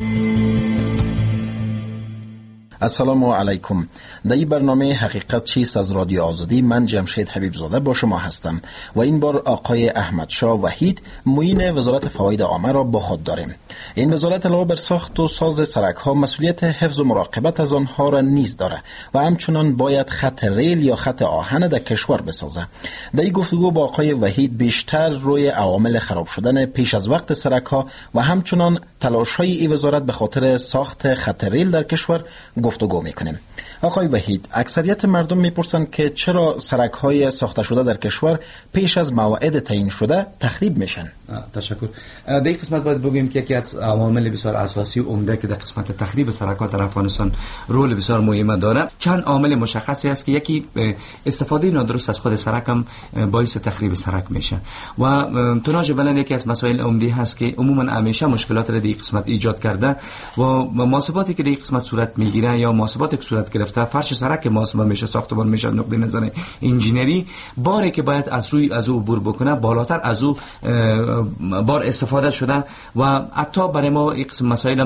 السلام علیکم. در این برنامه حقیقت چیست از رادیو آزادی، من جمشید حبیب زاده با شما هستم و این بار آقای احمد شاه وحید معین وزارت فواید عامه را با خود داریم. این وزارت علاوه بر ساخت و ساز سرک ها مسئولیت حفظ و مراقبت از آنها را نیز داره و همچنان باید خط ریل یا خط آهن در کشور بسازه. در این گفتگو با آقای وحید بیشتر روی عوامل خراب شدن پیش از وقت سرک ها و همچنان تلاش های این وزارت به خاطر ساخت خط ریل در کشور گفتگو میکنیم. آقای وحید، اکثریت مردم میپرسند که چرا سرک های ساخته شده در کشور پیش از موعد تعیین شده تخریب میشن؟ تشکر. در این قسمت باید بگوییم که یکی از عوامل بسیار اساسی و عمده که در قسمت تخریب سرکات در افغانستان رول بسیار مهم داره، چند عامل مشخصی است که یکی استفاده نادرست از خود سرک هم باعث تخریب سرک میشه و توناژ بلند یکی از مسائل عمده هست که عموما همیشه مشکلات را در این قسمت ایجاد کرده و محاسباتی که در این قسمت صورت میگیره یا محاسباتی که صورت گرفته، فرش سرک محاسبه میشه، ساختمان میشه از نقطه نظر انجینری، باری که باید از او عبور بکنه بالاتر از او بار استفاده شده و حتی برای ما این قسم مسائل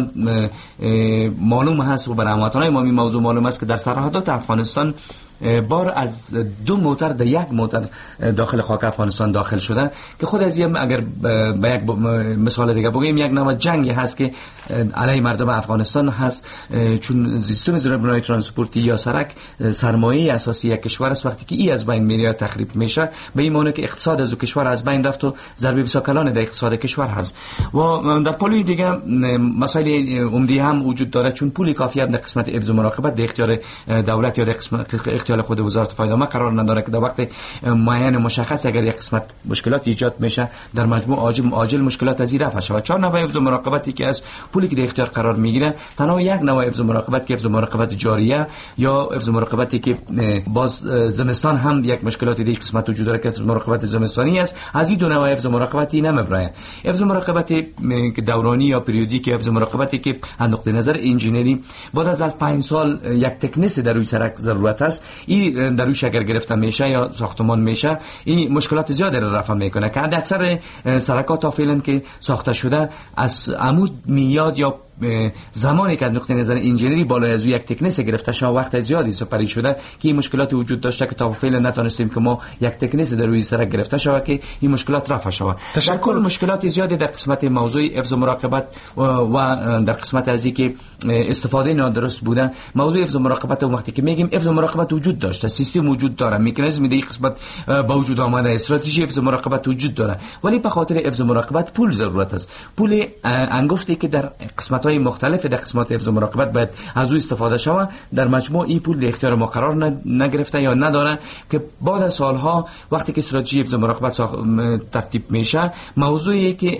معلوم هست و برای هموطنان ما این موضوع معلوم است که در سرحدات افغانستان بار از 2 موتر در 1 موتر داخل خاک افغانستان داخل شده که خود از این اگر به یک مثال دیگه بگیم یک نوع جنگی هست که علیه مردم افغانستان هست، چون سیستم زیربنای ترانسپورتی یا سرک سرمایه اساسی یک کشور است. وقتی که این از بین میره یا تخریب میشه به این معنی که اقتصاد از کشور از بین رفت و ضربه بسیار کلان در اقتصاد کشور هست. و در پولی دیگه مسائل عمده هم وجود داره، چون پولی کافی هم در قسمت حفظ و مراقبت در اختیار دولت یا در قسمت خود وزارت فواید عامه قرار نداره که در وقت معین مشخص اگر یک قسمت مشکلات ایجاد میشه در مجموع عاجل مشکلات از این رفع شود. 4 نوع حفظ و مراقبتی که از پولی که در اختیار قرار میگیره، تنها یک نوع حفظ و مراقبت که حفظ و مراقبت جاریه یا حفظ و مراقبتی که باز زمستان هم یک مشکلاتی در قسمت وجود داره که حفظ و مراقبت زمستانی است. از این 2 نوع حفظ و مراقبتی نمیبره. حفظ و مراقبت که دورانی یا پریودیک، حفظ و مراقبتی که از نقطه نظر انجینری بعد از 5 سال یک تکنس در روی سرک ضرورت است، این در رویش اگر گرفته میشه یا ساختمان میشه این مشکلات زیادی را رفع میکنه که اکثر سرکات تا فعلا که ساخته شده از عمود میاد یا زمانی که از نقطه نظر انجینری بالای از یک تکنس گرفته شده وقت زیادی سپری شده که این مشکلات وجود داشته که تا فعلا نتونستیم که ما یک تکنس در روی سرک گرفته شده که این مشکلات رفع شود. در کل مشکلات زیادی در قسمت موضوع حفظ و مراقبت و در قسمت از اینکه استفاده نادرست بوده. موضوع حفظ و مراقبت وقتی که میگیم حفظ و مراقبت وجود داشته، سیستم وجود داره، مکانیزم در این قسمت با وجود آمده، استراتژی حفظ و مراقبت وجود داره، ولی به خاطر حفظ و مراقبت پول ضرورت است. پول انگفتی که در قسمت‌های مختلف در قسمت حفظ و مراقبت باید از او استفاده شود. در مجموع این پول در اختیار ما قرار نگرفته یا نداره که بعد از سالها وقتی که استراتژی حفظ و مراقبت ترتیب میشه، موضوعی که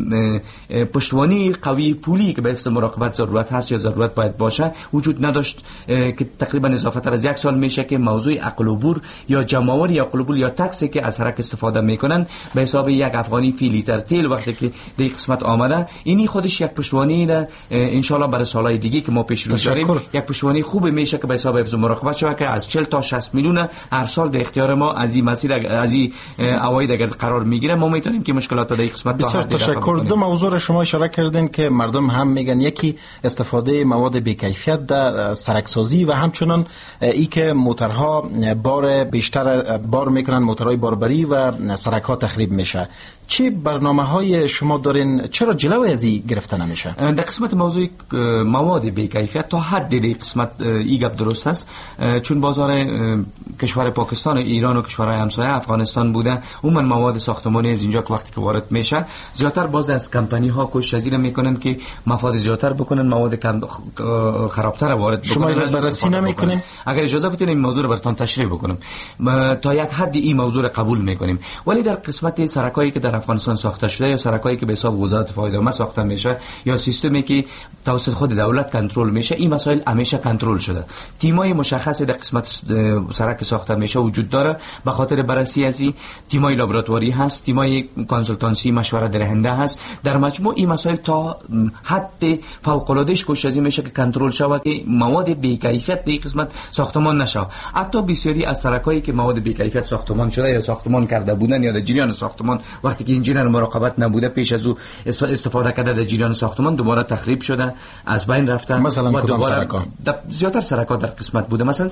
پشتوانی قوی پولی که به حفظ و مراقبت ضرورت هست یا ضرورت باید باشه وجود نداشت که تقریبا اضافه تر از 1 سال میشه که موضوع عقل و بور یا جمع‌آوری یا عقل و بور یا تکسی که از سرک استفاده میکنن به حساب 1 افغانی فی لیتر تیل وقتی که در قسمت آمده، اینی خودش یک پشتوانی ان شاء الله برای سالهای دیگه که ما پیش رو داریم یک پشتوانی خوب میشه که به حساب حفظ و مراقبت شود که از 40 تا 60 میلیون هر سال در اختیار ما از این مسیر از این عواید اگر قرار میگیره ما میتونیم که مشکلات در این قسمت بسیار تشکر. 2 موضوع شما اشاره کردین که مردم هم میگن، یکی استفاده مواد بی‌کیفیت در سرکسازی و همچنان ای که موترها بار بیشتر بار میکنن، موترهای باربری و سرک‌ها تخریب میشه. چه برنامه‌های شما دارین؟ چرا جلوی از این گرفته نمیشه؟ در قسمت موضوع مواد بی‌کیفیت تا حد در قسمت این گپ درست است، چون بازار کشور پاکستان، ایران و کشورهای همسایه افغانستان بوده، عموما مواد ساختمانی از اینجا که وقتی که وارد میشه زیادتر باز از کمپانی ها کوشش از این میکنن که مفاد زیادتر بکنن، مواد خرابتر وارد بکنن. شما بررسی نمیکنین؟ اگر اجازه بدید این موضوع رو براتون تشریح بکنم. تا یک حد این موضوع رو قبول میکنیم، ولی در قسمت سرکایی که در در افغانستان ساخته شده یا سرکایی که به حساب وزارت فایده عامه ساخته میشه یا سیستمی که توسط خود دولت کنترل میشه، این مسائل همیشه کنترل شده. تیمای مشخصی در قسمت سرک ساخته میشه وجود داره، به خاطر بررسی از این تیمای لابراتواری هست، تیمای کانسولتانسی مشوره دهنده هست. در مجموع این مسائل تا حد فوق العاده کوشش میشه که کنترل شود که مواد بی‌کیفیت در این قسمت ساختمان نشه. حتی بسیاری از سرکایی که مواد بی‌کیفیت ساختمان شده یا ساختمان کرده بودن یا در جریان ساختمان وقتی که انجینر مراقبت نبوده پیش از او استفاده کرده در جریان ساختمان دوباره تخریب شده، از بین رفته. مثلا کدام سرکا؟ زیاتر سرکا در قسمت بوده. مثلا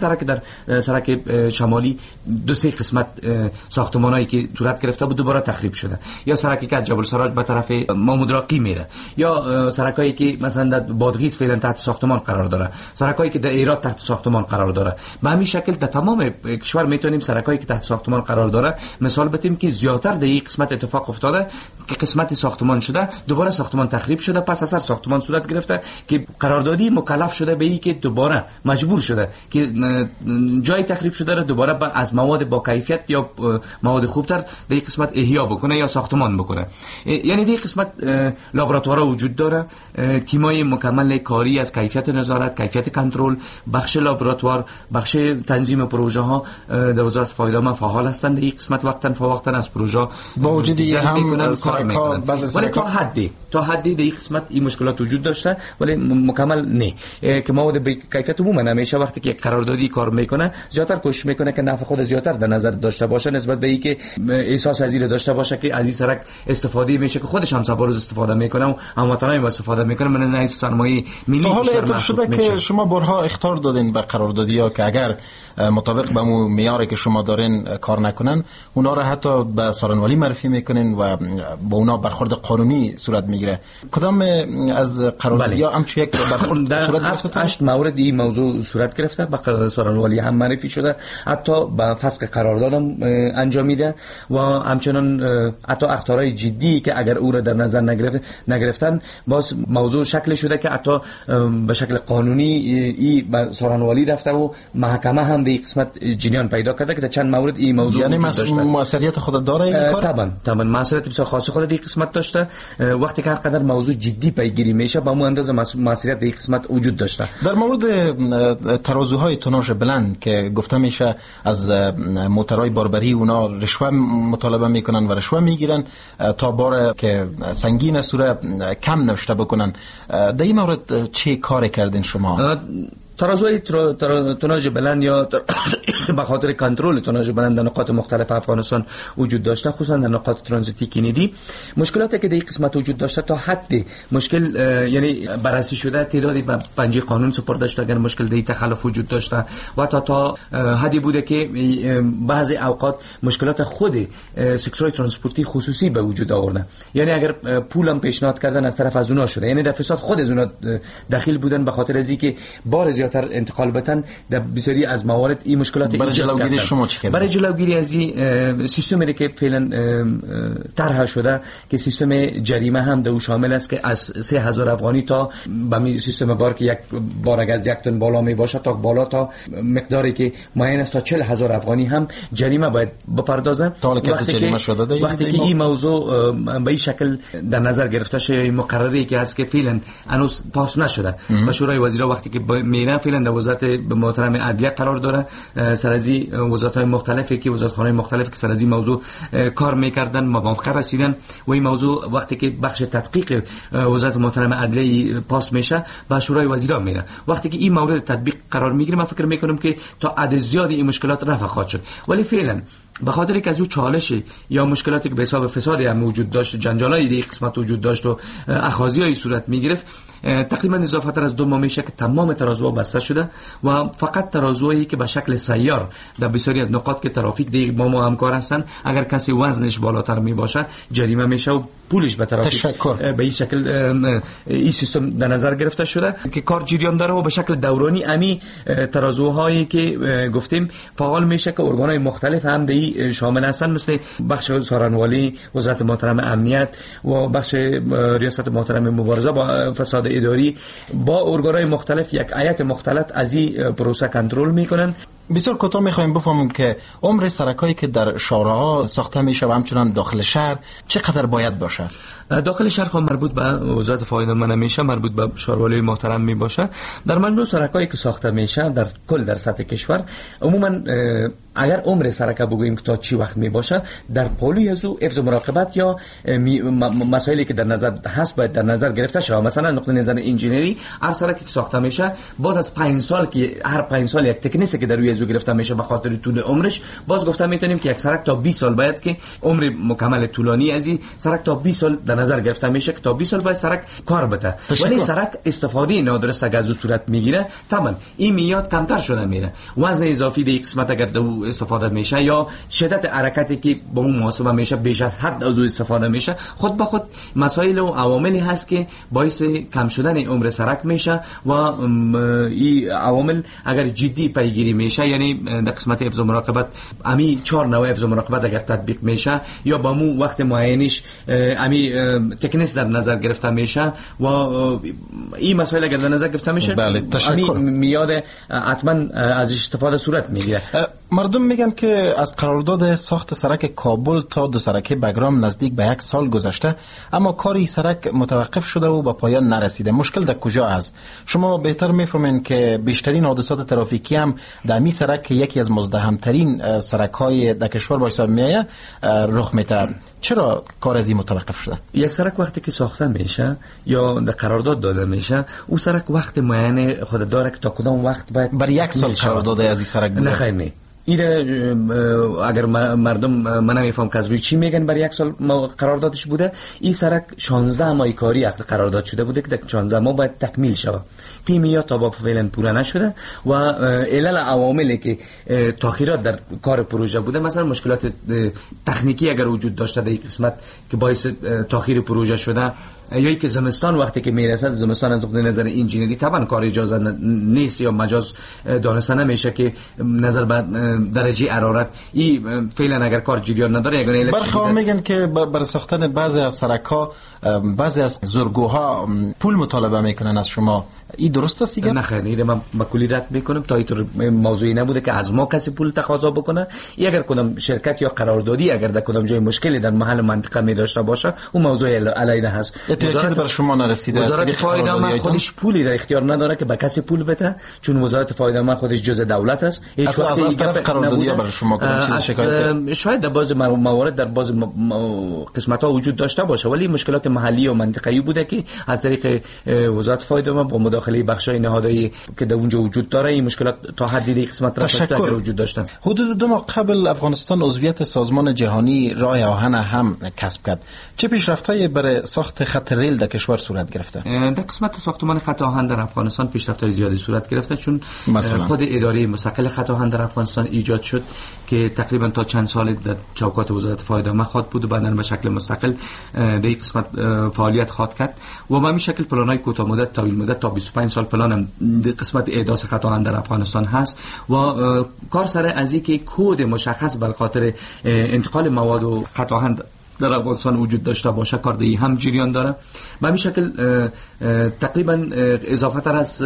سرک شمالی 2-3 قسمت ساختمانایی که صورت گرفته بود دوباره تخریب شده، یا سرکی که از جبل سراج به طرف محمود راقی میره، یا سرکایی که مثلا در بادغیس فعلا تحت ساختمان قرار داره، سرکایی که در ایران تحت ساختمان قرار داره. به همین شکل در تمام کشور میتونیم سرکایی که تحت ساختمان قرار داره مثال بتیم که زیاتر در این قسمت اتفاق افتاده که قسمت ساختمان شده دوباره ساختمان تخریب شده، پس اثر ساختمان صورت گرفته که قراردادی مکلف شده به این که دوباره مجبور شده که جای تخریب شده را دوباره از مواد با کیفیت یا مواد خوبتر در این قسمت احیا بکنه یا ساختمان بکنه. یعنی در این قسمت لابراتوارها وجود داره، تیمای مکمل کاری از کیفیت نظارت، کیفیت کنترل، بخش لابراتوار، بخش تنظیم پروژه ها در وزارت فایده عامه فعال هستند. این قسمت وقتا فوقتا از پروژه با وجود هم سرکا ولی تا حدی در این قسمت این مشکلات وجود داشته ولی مکمل نه که مواد به کیفیت عموما همیشه وقتی که قراردادی کار میکنه زیاتر کوشش میکنه که نفع خود زیاتر در نظر داشته باشه نسبت به اینکه احساس از این داشته باشه که از این سرک استفاده میشه که خودش هم سبا روز استفاده میکنه و هموطنان استفاده میکنه. من از سرمایه ملی حالا اعتراف شده که شما بارها اخطار دادین به قراردادی‌ها که اگر مطابق به معیاری که شما دارین کار نکنن اونا را حتی به سارنوالی معرفی میکنین و با اونا برخورد قانونی صورت میگیره. کدام از قراردادی‌ها همچون یک برخورد صورت گرفته؟ 8 مورد این موضوع صورت گرفته، به سارنوالی هم معرفی شده، حتی به فسخ قرارداد هم انجامیده و همچنان حتی اخطارهای جدی که اگر او را در نظر نگرفتن باز موضوع شکل شده که حتی به شکل قانونی این به سارنوالی رفته و محکمه هم در این قسمت جریان پیدا کرده که در چند مورد این موضوع یعنی موثریت خود داره این کار؟ طبعا موثریت بسیار خاص خود در این قسمت داشته. وقتی که هر قدر موضوع جدی پیگیری میشه با اون اندازه موثریت در این قسمت وجود داشته. در مورد ترازوهای توناژ بلند که گفته میشه از موترهای باربری اونا رشوه مطالبه میکنن و رشوه میگیرن تا بار که سنگین سوره کم نوشته بکنن، در این مورد چه کار کردین شما؟ ترازوی توناژ بلند یا به خاطر کنترل توناژ بلند در نقاط مختلف افغانستان وجود داشته، خصوصا در نقاط ترانزیتی کندی. مشکلاتی که در این قسمت وجود داشته تا حد مشکل یعنی بررسی شده، تعدادی به پنجه قانون سپرده شده اگر مشکل در این تخلف وجود داشته و تا حدی بوده که بعضی اوقات مشکلات خود سکتور ترانسپورتی خصوصی به وجود آورده. یعنی اگر پولم پیشنهاد کردن از طرف از اونا شده، یعنی در فساد خود از اونا دخیل بودن به خاطر از اینکه بار زیاتر انتقال بتن در بسیاری از موارد این مشکلات برای جلوگیری شما چه کردید؟ برای جلوگیری از این سیستمی که فعلا طرح شده که سیستم جریمه هم در شامل است که از 3000 افغانی تا به سیستم بار که یک بار اگر از 1 تن بالا می باشه تا بالا تا مقداری که معین است تا 40000 افغانی هم جریمه باید بپردازه. وقتی که این موضوع به این شکل در نظر گرفته شه، مقرری که هست که فعلا هنوز پاس نشده و شورای وزیران وقتی که میرن فعلا در وزارت محترم عدلیه قرار داره، سر از این وزارت‌های مختلفی که وزارتخانه مختلف که سر از این موضوع کار میکردن موافقه رسیدن و این موضوع وقتی که بخش تدقیق وزارت محترم عدلیه پاس میشه به شورای وزیران میره. وقتی که این مورد تطبیق قرار میگیره من فکر میکنم که تا حد زیادی این مشکلات رفع خواهد شد. ولی فعلا به خاطر که از او چالش یا مشکلاتی که به حساب فسادی هم وجود داشت، جنجالای دیگه قسمت وجود داشت و اخاذیای صورت میگرفت، تقریبا اضافه تر از 2 ماه میشه که تمام ترازوها بسته شده و فقط ترازوهایی که به شکل سیار در بسیاری از نقاط که ترافیک دیگه با ما همکار هستن اگر کسی وزنش بالاتر می باشه جریمه میشه و پولش به ترافیک به این شکل این سیستم در نظر گرفته شده که کار جریان داره و به شکل دورانی امی ترازوهایی که گفتیم فعال میشه که ارگان‌های مختلف هم در شامل هستن، مثل بخش سارنوالی، وزارت محترم امنیت و بخش ریاست محترم مبارزه با فساد اداری با ارگان‌های مختلف یک هیئت مختلط از این پروسه کنترل میکنن. بسیار کوتاه میخوایم بفهمیم که عمر سرکایی که در شهرها ساخته میشه و همچنان داخل شهر چقدر باید باشه؟ داخل شهر خب مربوط به وزارت فایده‌مند میشه، مربوط به شهرولی محترم میباشه. در مجموع سرکایی که ساخته میشه در کل در سطح کشور عموما اگر عمر سرکه بگوییم که تا چی وقت میباشه، در پالوی از او حفظ و مراقبت یا مسائلی که در نظر هست باید در نظر گرفته شود. مثلا نقطه نظر انجینری هر سرکی که ساخته میشه بعد از 5 سال که هر 5 سال یک تکنیسی که در روی از او گرفته میشه به خاطر طول عمرش، باز گفته میتونیم که یک سرک تا 20 سال باید که عمر مکمل طولانی از این سرک تا 20 سال در نظر گرفته میشه که تا 20 سال باید سرک کار بده. ولی سرک استفاده نادرست از او صورت میگیره، طبعا این میاد کمتر شده میره. وزن اضافی در قسمت اگر دو استفاده میشه یا شدت حرکتی که با اون محاسبه میشه بیش از حد از او استفاده میشه، خود به خود مسائل و عواملی هست که باعث کم شدن عمر سرک میشه و این عوامل اگر جدی پیگیری میشه، یعنی در قسمت حفظ و مراقبت امی 4 نوع حفظ و مراقبت اگر تطبیق میشه یا با مو وقت معینش امی تکنیس در نظر گرفته میشه و این مسائل اگر در نظر گرفته میشه، بله تشکر، میاد حتما از استفاده صورت میگیره. مردم میگن که از قرارداد ساخت سرک کابل تا دو سرکه بگرام نزدیک به 1 سال گذشته، اما کاری سرک متوقف شده و به پایان نرسیده. مشکل در کجا است؟ شما بهتر میفهمین که بیشترین حادثات ترافیکی هم در می سرک که یکی از مزدحمترین سرک‌های در کشور به حساب میآید رخ میده. چرا کار از این متوقف شده؟ یک سرک وقتی که ساخته میشه یا در قرارداد داده میشه، او سرک وقت معین خود داره که تا کدام وقت باید بر 1 سال قرارداد از این سرک بوده. نه خیر نه. اگر مردم من نمیفهم که از روی چی میگن بر 1 سال قراردادش بوده، این سرک 16 ماه کاری عقد قرارداد شده بوده که در 16 ماه باید تکمیل شود. تیمیا تا با فعلا پورا نشده و علل عواملی که تاخیرات در کار پروژه بوده، مثلا مشکلات تکنیکی اگر وجود داشته در این قسمت که باعث تاخیر پروژه شده، یا ای که زمستان وقتی که میرسد، زمستان از نقطه نظر انجینری طبعا کار اجازه نیست یا مجاز دانسته نمیشه که نظر به درجه حرارت این فعلا اگر کار جریان نداره یگانه علت برخواه میگن که برای ساختن بعضی از سرک‌ها بعضی از زورگوها پول مطالبه میکنن از شما، این درست است دیگه؟ نه خیر، من با کلی رد میکنم تا اینطور موضوعی نبوده که از ما کسی پول تقاضا بکنه. اگر کدام شرکت یا قراردادی اگر در کدام جای مشکلی در محل منطقه می داشته باشه، اون موضوع علیه هست. چیزی بر شما نرسیده؟ وزارت فایده‌مند خودش پولی در اختیار نداره که به کسی پول بده، چون وزارت فایده‌مند خودش جزء دولت است. هیچ وقت از طرف قراردادی برای شما کدام چیز شکایت؟ شاید در بعض موارد در بعض قسمت‌ها وجود داشته باشه، ولی مشکلات محلی و منطقه‌ای بوده که از طریق وزارت فایده‌مند با مداخله بخش‌های نهادی که در اونجا وجود داره این مشکلات تا حدی در قسمت رفته وجود داشتن. حدود 2 ماه قبل افغانستان عضویت سازمان جهانی راه آهن هم کسب کرد. چه پیشرفت‌هایی برای ساخت خط ریل در کشور صورت گرفته؟ در قسمت ساختمان خط آهن در افغانستان پیشرفت‌های زیادی صورت گرفته، چون خود اداره مستقل خط آهن در افغانستان ایجاد شد که تقریبا تا چند سال در چوکات وزارت فایده‌مند خواهد بود و بعداً به شکل مستقل در این قسمت فعالیت خواهد کرد و به همین شکل پلان‌های کوتاه مدت، طویل مدت تا 25 سال پلان در قسمت احداث خط آهن در افغانستان هست و کار سر از اینکه کد مشخص به خاطر انتقال مواد و خط آهن در افغانستان وجود داشته باشه کار دیگه هم جریان داره. به همین شکل تقریبا اضافه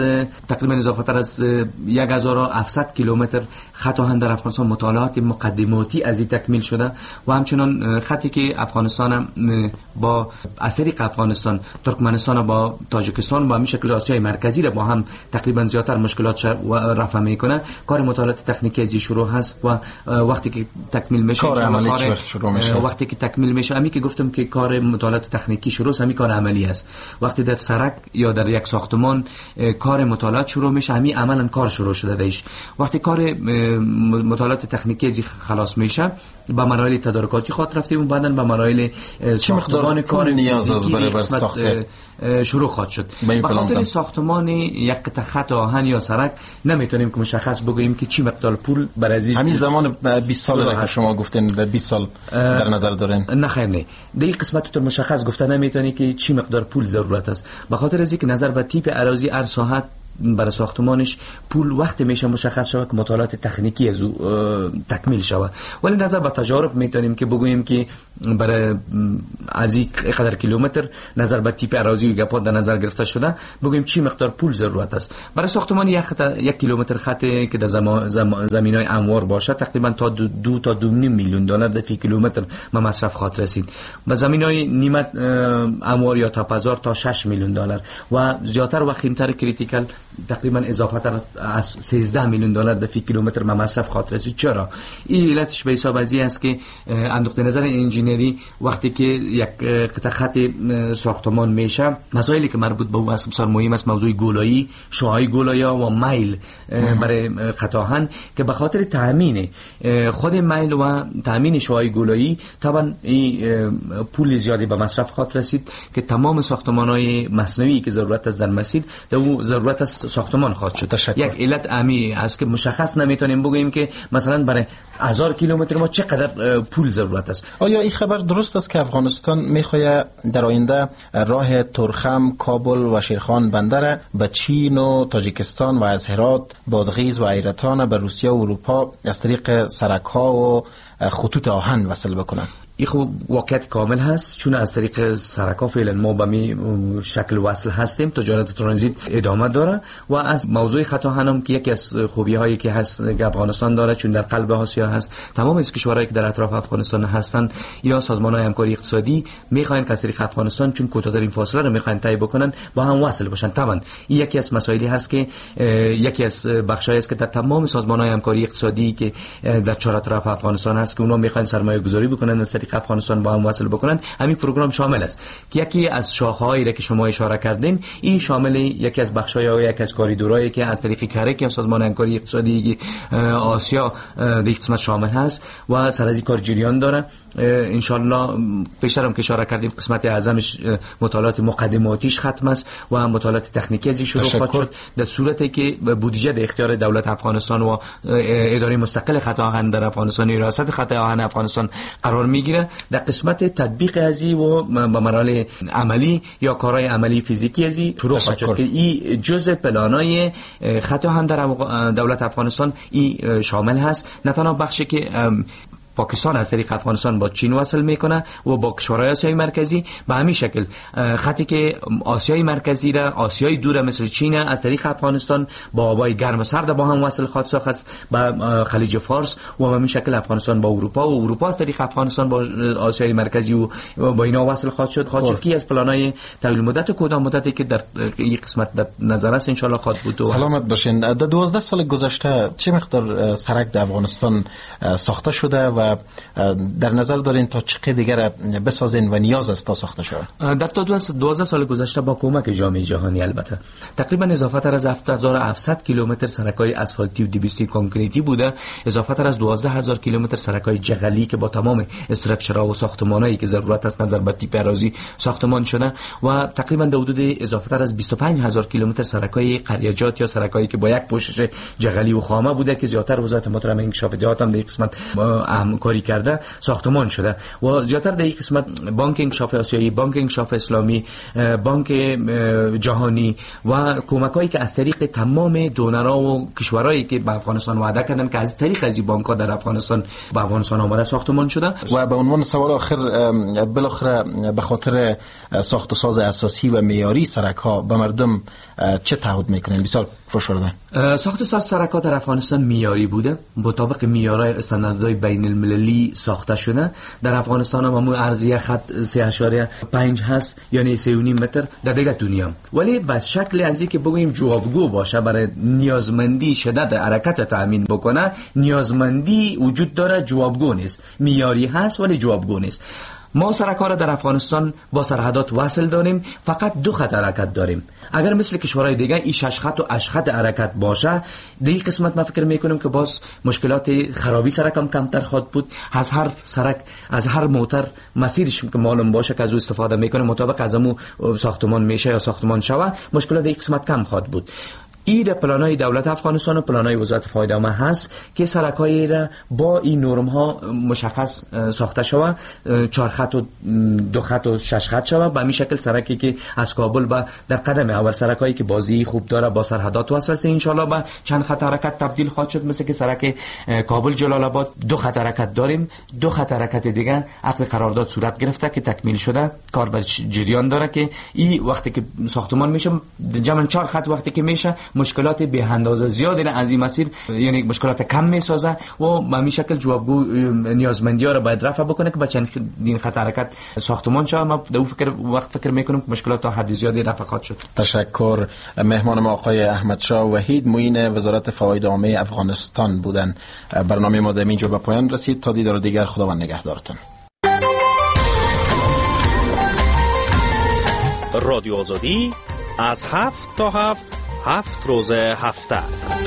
تر از 1700 کیلومتر خط آهن در افغانستان مطالعات مقدماتی از این تکمیل شده و همچنان خطی که افغانستان با از طریق افغانستان ترکمنستان و با تاجیکستان با همین شکل آسیای مرکزی را با هم تقریبا زیادتر مشکلات رفع میکنه. کار مطالعات تکنیکی از شروع هست و وقتی که تکمیل میشه کار عملی شروع میشه. وقتی که تکمیل میشه همین که گفتم که کار مطالعات تکنیکی شروع است، همین کار عملی است. وقتی در سرک یا در یک ساختمان کار مطالعات شروع میشه، همین عملا کار شروع شده دیش. وقتی کار مطالعات تکنیکی از خلاص میشه با مراحل تدارکاتی خاطر رفتیم و بعداً با مراحل ساختمان کار نیاز است برای ساخت شروع خواهد شد. به خاطر ساختمان یک قطعه خط آهن یا سرک نمیتونیم که مشخص بگوییم که چی مقدار پول برای همین زمان 20 سال که شما گفتین 20 سال در نظر دارین. نه خیر نه، در این قسمت تو مشخص گفته نمیتونی که چی مقدار پول ضرورت است، به خاطر از اینکه نظر به تیپ اراضی هر ساحت برای ساختمانش پول وقت میشه مشخص شود که مطالعات تکنیکی از تکمیل شود. ولی نظر به تجارب میتونیم که بگوییم که برای از این قدر کیلومتر نظر به تیپ اراضی و گپات در نظر گرفته شده بگوییم چی مقدار پول ضرورت است برای ساختمان یک کیلومتر خطی که در زمینای هموار باشه. تقریبا تا 2 تا 2.5 میلیون دلار در فی کیلومتر ما مصرف خواهد رسید. و زمینای نیمه هموار یا تاپزار تا 6 میلیون دلار و زیادتر و خیمتر کریتیکال تقریبا اضافه تر از 13 میلیون دلار در فی کیلومتر ما مصرف خواهد رسید. چرا؟ این علتش به حساب ازی است که از نقطه نظر انجینری وقتی که یک قطعه خط ساختمان میشه مسائلی که مربوط به اون بسیار مهم است موضوع گولایی، شعاع گولایی و میل برای خط آهن که به خاطر تامین خود میل و تامین شعاع گولایی طبعا پول زیادی به مصرف خواهد رسید که تمام ساختمان‌های مصنوعی که ضرورت است در مسیر در اون ضرورت است ساختمان خواهد شد. یک علت امی است که مشخص نمیتونیم بگوییم که مثلا برای 1000 کیلومتر ما چقدر پول ضرورت است. آیا این خبر درست است که افغانستان میخواد در آینده راه ترخم، کابل و شیرخان بندر به چین و تاجیکستان و از هرات، بادغیس و ایرتان به روسیه و اروپا از طریق سرک‌ها و خطوط آهن وصل بکنند؟ این خوب واقعیت کامل هست چون از طریق سرک‌ها فعلا ما به می شکل وصل هستیم. تجارت ترانزیت ادامه داره و از موضوع خط آهن هم که یکی از خوبی هایی که هست که افغانستان داره چون در قلب آسیا هست تمام از کشورهایی که در اطراف افغانستان هستن یا سازمان‌های همکاری اقتصادی میخواین که از طریق افغانستان چون کوتاه‌ترین فاصله رو میخواین طی بکنن با هم وصل باشن. طبعا این یکی از مسائلی هست که یکی از بخشایی است که در تمام سازمان‌های همکاری اقتصادی که در چهار اطراف افغانستان هست که اونها میخواین سرمایه‌گذاری بکنن از طریق افغانستان با هم وصل بکنن. همین پروگرام شامل است که یکی از شاخه‌هایی را که شما اشاره کردین این شامل یکی از بخش‌های و یکی از کاریدورایی که از طریق کرک یا سازمان همکاری اقتصادی آسیا در قسمت شامل هست و سر از این کار جریان داره. ان شاء الله پیشترم که اشاره کردیم قسمت اعظمش مطالعات مقدماتیش ختم است و مطالعات تکنیکی ازش شروع خواهد شد در صورتی که بودجه در اختیار دولت افغانستان و اداره مستقل خط آهن در افغانستان ریاست خط آهن افغانستان قرار میگیره. در قسمت تطبیق ازی و به مراحل عملی یا کارهای عملی فیزیکی ازی شروع خواهد شد که این جزء پلانای خط آهن در دولت افغانستان این شامل هست. نه تنها بخشی که پاکستان از طریق افغانستان با چین وصل میکنه و با کشورهای آسیای مرکزی به همین شکل خطی که آسیای مرکزی را آسیای دور مثل چین از طریق افغانستان با آبای گرم و سرد با هم وصل خواهد ساخت به خلیج فارس و به همین شکل افغانستان با اروپا و اروپا از طریق افغانستان با آسیای مرکزی و با اینا وصل خواهد شد که از پلانای طویل مدت و کوتاه مدتی که در این قسمت در نظر است ان شاء الله خواهد بود. سلامت باشین. در 12 سال گذشته چه مقدار سرک در افغانستان ساخته شده و در نظر دارین تا چه دیگر بسازین و نیاز است تا ساخته شود؟ در تا 12 سال گذشته با کمک جامعه جهانی البته تقریبا اضافه تر از 7700 کیلومتر سرک‌های اسفالتی و 200 کانکریتی بوده، اضافه تر از 12000 کیلومتر سرک‌های جغلی که با تمام استراکچرها و ساختمانایی که ضرورت است نظر به تیپ اراضی ساخته شده و تقریبا در حدود اضافه تر از 25000 کیلومتر سرک‌های قریجات یا سرک‌هایی که با یک پوشش جغلی و خامه بوده که زیاتر وزارت محترم انکشاف دهات هم در این قسمت کاری کرده ساختمان شده و زیاتر در این قسمت بانک انکشاف آسیایی، بانک انکشاف اسلامی، بانک جهانی و کمکایی که از طریق تمام دونرها و کشورهایی که به افغانستان وعده کردن که از طریق از این بانک‌ها در افغانستان به افغانستان آمده ساختمان شده. و به عنوان سوال آخر بالاخره به خاطر ساخت و ساز اساسی و معیاری سرک‌ها به مردم چه تعهد میکنین؟ بسیار فشرده. ساخت و ساز سرک‌ها در افغانستان معیاری بوده، مطابق معیارهای استانداردهای بین المللی ساخته شده. در افغانستان هم همون عرضی خط 3.5 هست یعنی 3.5 متر در دیگه دنیا، ولی به شکل از اینکه بگوییم جوابگو باشه برای نیازمندی شدت حرکت تامین بکنه، نیازمندی وجود داره، جوابگو نیست. معیاری هست ولی جوابگو نیست. ما سرک‌ها را در افغانستان با سرحدات وصل داریم، فقط 2 خط حرکت داریم. اگر مثل کشورهای دیگه این 6 خط و 8 خط حرکت باشه، در این قسمت ما فکر میکنیم که باز مشکلات خرابی سرک هم کمتر خواهد بود. از هر سرک، از هر موتر مسیرش که معلوم باشه که از او استفاده میکنه مطابق از همون ساختمان میشه یا ساختمان شوه، مشکلات در این قسمت کم خواهد بود. این پلانای دولت افغانستان و پلانای وزارت فایده عامه هست که سرک‌های را با این نرم ها مشخص ساخته شود، 4 خط و 2 خط و 6 خط شود. به همین شکل سرکی که از کابل به در قدم اول سرکایی که بازی خوب داره با سرحدات وصل است، ان شاء الله به چند خط حرکت تبدیل خواهد شد. مثل که سرک کابل جلال آباد 2 خط حرکت داریم، 2 خط حرکت دیگه عقد قرارداد صورت گرفته که تکمیل شده، کار بر جریان داره که این وقتی که ساختمان میشه جمعاً 4 خط وقتی که میشه مشکلات به اندازه زیادی از این مسیر، یعنی مشکلات کم میسازه و به همین شکل جوابگو نیازمندی‌ها را باید رفع بکنه که با چندین خط حرکت ساختمان شه. ما در فکر میکنم که مشکلات تا حد زیادی رفع خواهد شد. تشکر. مهمان ما آقای احمدشاه وحید معین وزارت فواید عامه افغانستان بودن. برنامه ما در اینجا به پایان رسید. تا دیدار دیگر، خداوند نگهدارتون. رادیو آزادی از 7 تا 7 روز هفته.